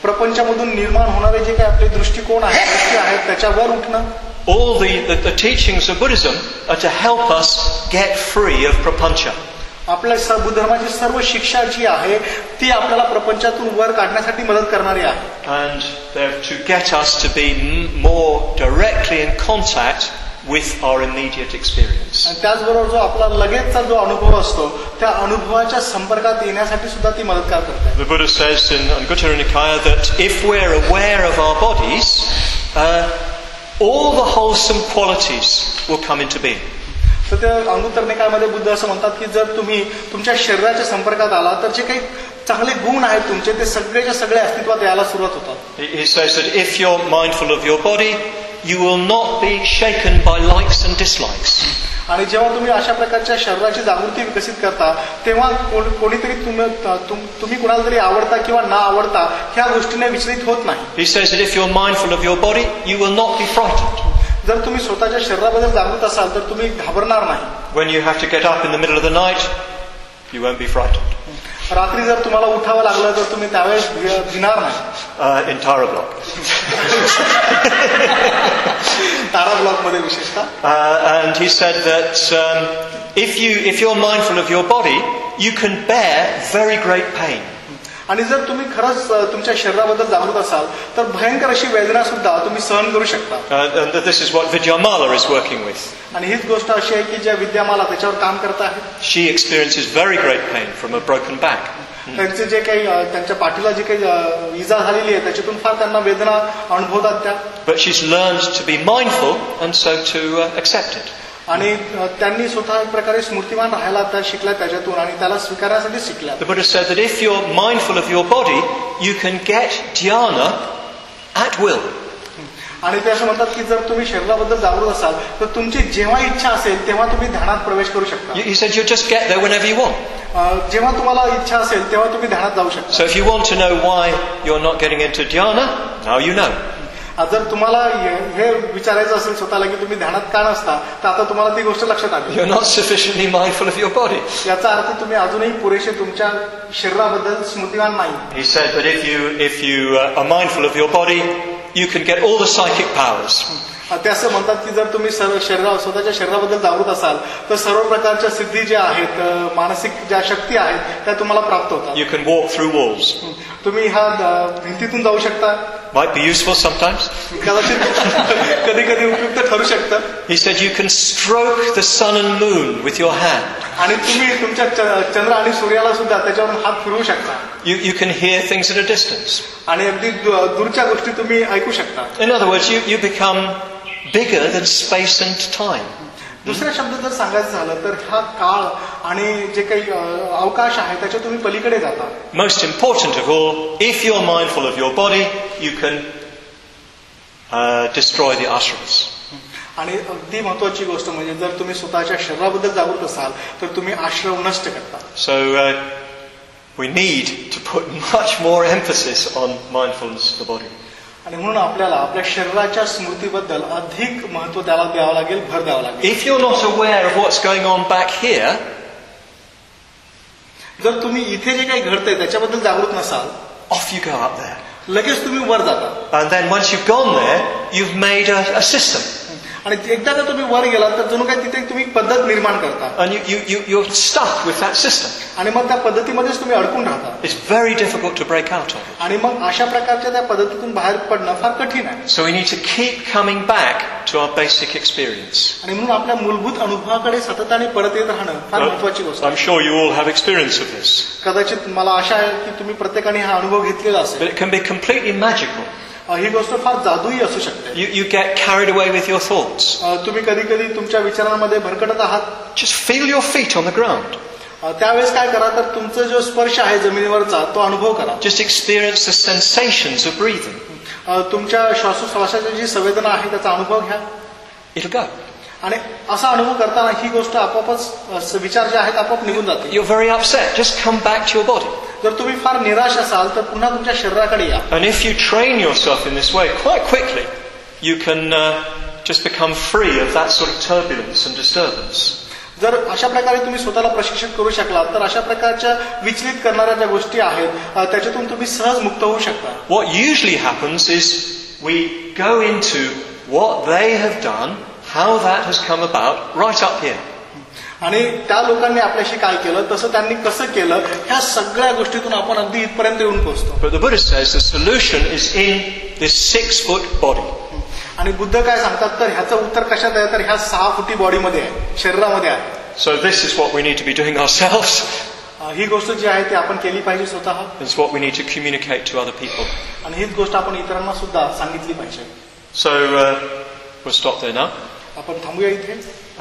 प्रपंचामधून निर्माण होणारे जे काही आपले दृष्टिकोन आहेत गोष्टी आहेत त्याच्यावर उठणं. All the teachings of Buddhism are to help us get free of prapancha. आपल्या बुद्ध धर्माची सर्व शिक्षा जी आहे ती आपल्याला प्रपंचातून वर काढण्यासाठी मदत करणारी आहे. And they're to get us to be more directly in contact with our immediate experience. आणि त्याचबरोबर जो आपला लगेचचा जो अनुभव असतो त्या अनुभवाच्या संपर्कात येण्यासाठी सुद्धा ती मदत करते. The Buddha says in Anguttara Nikaya that if we're aware of our bodies, all the wholesome qualities will come into being. तर त्या अंगुत्तर निकायामध्ये बुद्ध असं म्हणतात की जर तुम्ही तुमच्या शरीराच्या संपर्कात आला तर जे काही चांगले गुण आहेत तुमचे ते सगळेच्या सगळे अस्तित्वात यायला सुरुवात होतात. He says that if you're mindful of your body, you will not be shaken by likes and dislikes. आणि जेव्हा तुम्ही अशा प्रकारच्या शरीराची जागृती विकसित करता तेव्हा कोणीतरी तुम्ही कुणाला तरी आवडता किंवा ना आवडता ह्या गोष्टीने विचलित होत नाही. He says that if you're mindful of your body, you will not be frightened. जर तुम्ही स्वतःच्या शरीराबद्दल जागृत असाल तर तुम्ही घाबरणार नाही. When you have to get up in the middle of the night, you won't be frightened. रात्री जर तुम्हाला उठावं लागलं तर तुम्ही त्यावेळेस भिणार नाही. In Tara Block. Tara block मध्ये विशेषतः. And he said that if you're mindful of your body, you can bear very great pain. आणि जर तुम्ही खरंच तुमच्या शरीराबद्दल जागृत असाल तर भयंकर अशी वेदना सुद्धा तुम्ही सहन करू शकता. And this is what Vidyamala is working with. आणि हीच गोष्ट अशी आहे की ज्या विद्यामाला त्याच्यावर काम करत आहे. She experiences very great pain from a broken back. त्यांचे जे काही त्यांच्या पाठीला जी काही इजा झालेली आहे त्याच्यातून फार त्यांना वेदना अनुभवतात त्या. But she's learned to be mindful and so to accept it. आणि त्यांनी स्वतः एक प्रकारे स्मृतिमान राहायला त्या शिकल्या त्याच्यातून आणि त्याला स्वीकारण्यासाठी शिकल्या. The Buddha said that if you're mindful of your body, you can get dhyana at will. आणि ते असं म्हणतात की जर तुम्ही शरीराबद्दल जागृत असाल तर तुमची जेव्हा इच्छा असेल तेव्हा तुम्ही ध्यानात प्रवेश करू शकता. He said you just get there whenever you want. जेव्हा तुम्हाला इच्छा असेल तेव्हा तुम्ही ध्यानात जाऊ शकता. So if you want to know why you're not getting into dhyana, now you know. जर तुम्हाला हे विचारायचं असेल स्वतःला की तुम्ही ध्यानात का नसता तर आता तुम्हाला ती गोष्ट लक्षात आली. You're not sufficiently mindful of your body. याचा अर्थ तुम्ही अजूनही पुरेसे तुमच्या शरीराबद्दल स्मृतिवान नाही. He said that if you are mindful of your body, you can get all the psychic powers. ते असं म्हणतात की जर तुम्ही स्वतःच्या शरीराबद्दल जागृत असाल तर सर्व प्रकारच्या सिद्धी ज्या आहेत मानसिक ज्या शक्ती आहेत त्या तुम्हाला प्राप्त होतात. You can walk through walls. तुम्ही ह्या भिंतीतून जाऊ शकता. Might be useful sometimes. कदाचित कधी कधी उपयुक्त ठरू शकतं. He said you can stroke the sun and moon with your hand. आणि तुम्ही तुमच्या चंद्र आणि सूर्याला सुद्धा त्याच्यावरून हात फिरवू शकता. You can hear things at a distance. आणि अगदी दूरच्या गोष्टी तुम्ही ऐकू शकता. In other words, you become bigger than space and time. दुसऱ्या शब्दात जर सांगायचं झालं तर हा काळ आणि जे काही अवकाश आहे त्याच्या तुम्ही पलीकडे जाता. Most important of all, if you're mindful of your body, you can destroy the ashramas. आणि अगदी महत्वाची गोष्ट म्हणजे जर तुम्ही स्वतःच्या शरीराबद्दल जागृत असाल तर तुम्ही आश्रम नष्ट करता. So we need to put much more emphasis on mindfulness of the body. आणि म्हणून आपल्याला आपल्या शरीराच्या स्मृतीबद्दल अधिक महत्व द्यावं लागेल, भर द्यावं लागेल. If you're not aware of what's going on back here, जर तुम्ही इथे जे काही घडतंय त्याच्याबद्दल जागृत नसाल, off you go up there. लगेच तुम्ही वर जाता. And then once you've gone there, you've made a system. आणि एकदा का तुम्ही वर गेलात तर जणू काही तिथे तुम्ही पद्धत निर्माण करता. And you're stuck with that system. आणि मग त्या पद्धतीमध्येच तुम्ही अडकून राहता. It's very difficult to break out of it. आणि मग अशा प्रकारच्या त्या पद्धतीतून बाहेर पडणं फार कठीण आहे. So we need to keep coming back to our basic experience. आणि म्हणून आपल्या मूलभूत अनुभवाकडे सातत्याने परत येत राहणं फार महत्वाची गोष्ट आहे. I'm sure you all have experience of this. कदाचित मला आशा आहे की तुम्ही प्रत्येकाने हा अनुभव घेतलेला असेल. But it can be completely magical. ही गोष्ट फार जादुई असू शकते. You get carried away with your thoughts. तुम्ही कधी कधी तुमच्या विचारांमध्ये भरकटत आहात. Just feel your feet on the ground. त्यावेळेस काय करा तर तुमचा जो स्पर्श आहे जमिनीवरचा तो अनुभव करा. Just experience the sensations of breathing. तुमच्या श्वासोश्वासाची जी संवेदना आहे त्याचा अनुभव घ्या. It'll go. आणि असा अनुभव करताना ही गोष्ट आपोआपच विचार जे आहेत आपोआप निघून जाते. You're very upset. Just come back to your body. जर तुम्ही फार निराश असाल तर पुन्हा तुमच्या शरीराकडे या. And if you train yourself in this way quite quickly, you can just become free of that sort of turbulence and disturbance. जर अशा प्रकारे तुम्ही स्वतःला प्रशिक्षित करू शकलात तर अशा प्रकारच्या विचलित करणाऱ्या ज्या गोष्टी आहेत त्याच्यातून तुम्ही सहज मुक्त होऊ शकता. What usually happens is we go into what they have done, how that has come about, right up here. आणि त्या लोकांनी आपल्याशी काय केलं, तसं त्यांनी कसं केलं, ह्या सगळ्या गोष्टीतून आपण अगदी इथपर्यंत येऊन पोहोचतो. But the Buddha says the solution is in this 6-foot body. आणि बुद्ध काय सांगतात तर ह्याचं उत्तर कशात आहे तर ह्या 6 फुटी बॉडीमध्ये आहे, शरीरामध्ये आहे. So this is what we need to be doing ourselves. ही गोष्ट जी आहे ती आपण केली पाहिजे स्वतः. It's what we need to communicate to other people. आणि हीच गोष्ट आपण इतरांना सुद्धा सांगितली पाहिजे. So we'll stop there now. आपण थांबूया इथे.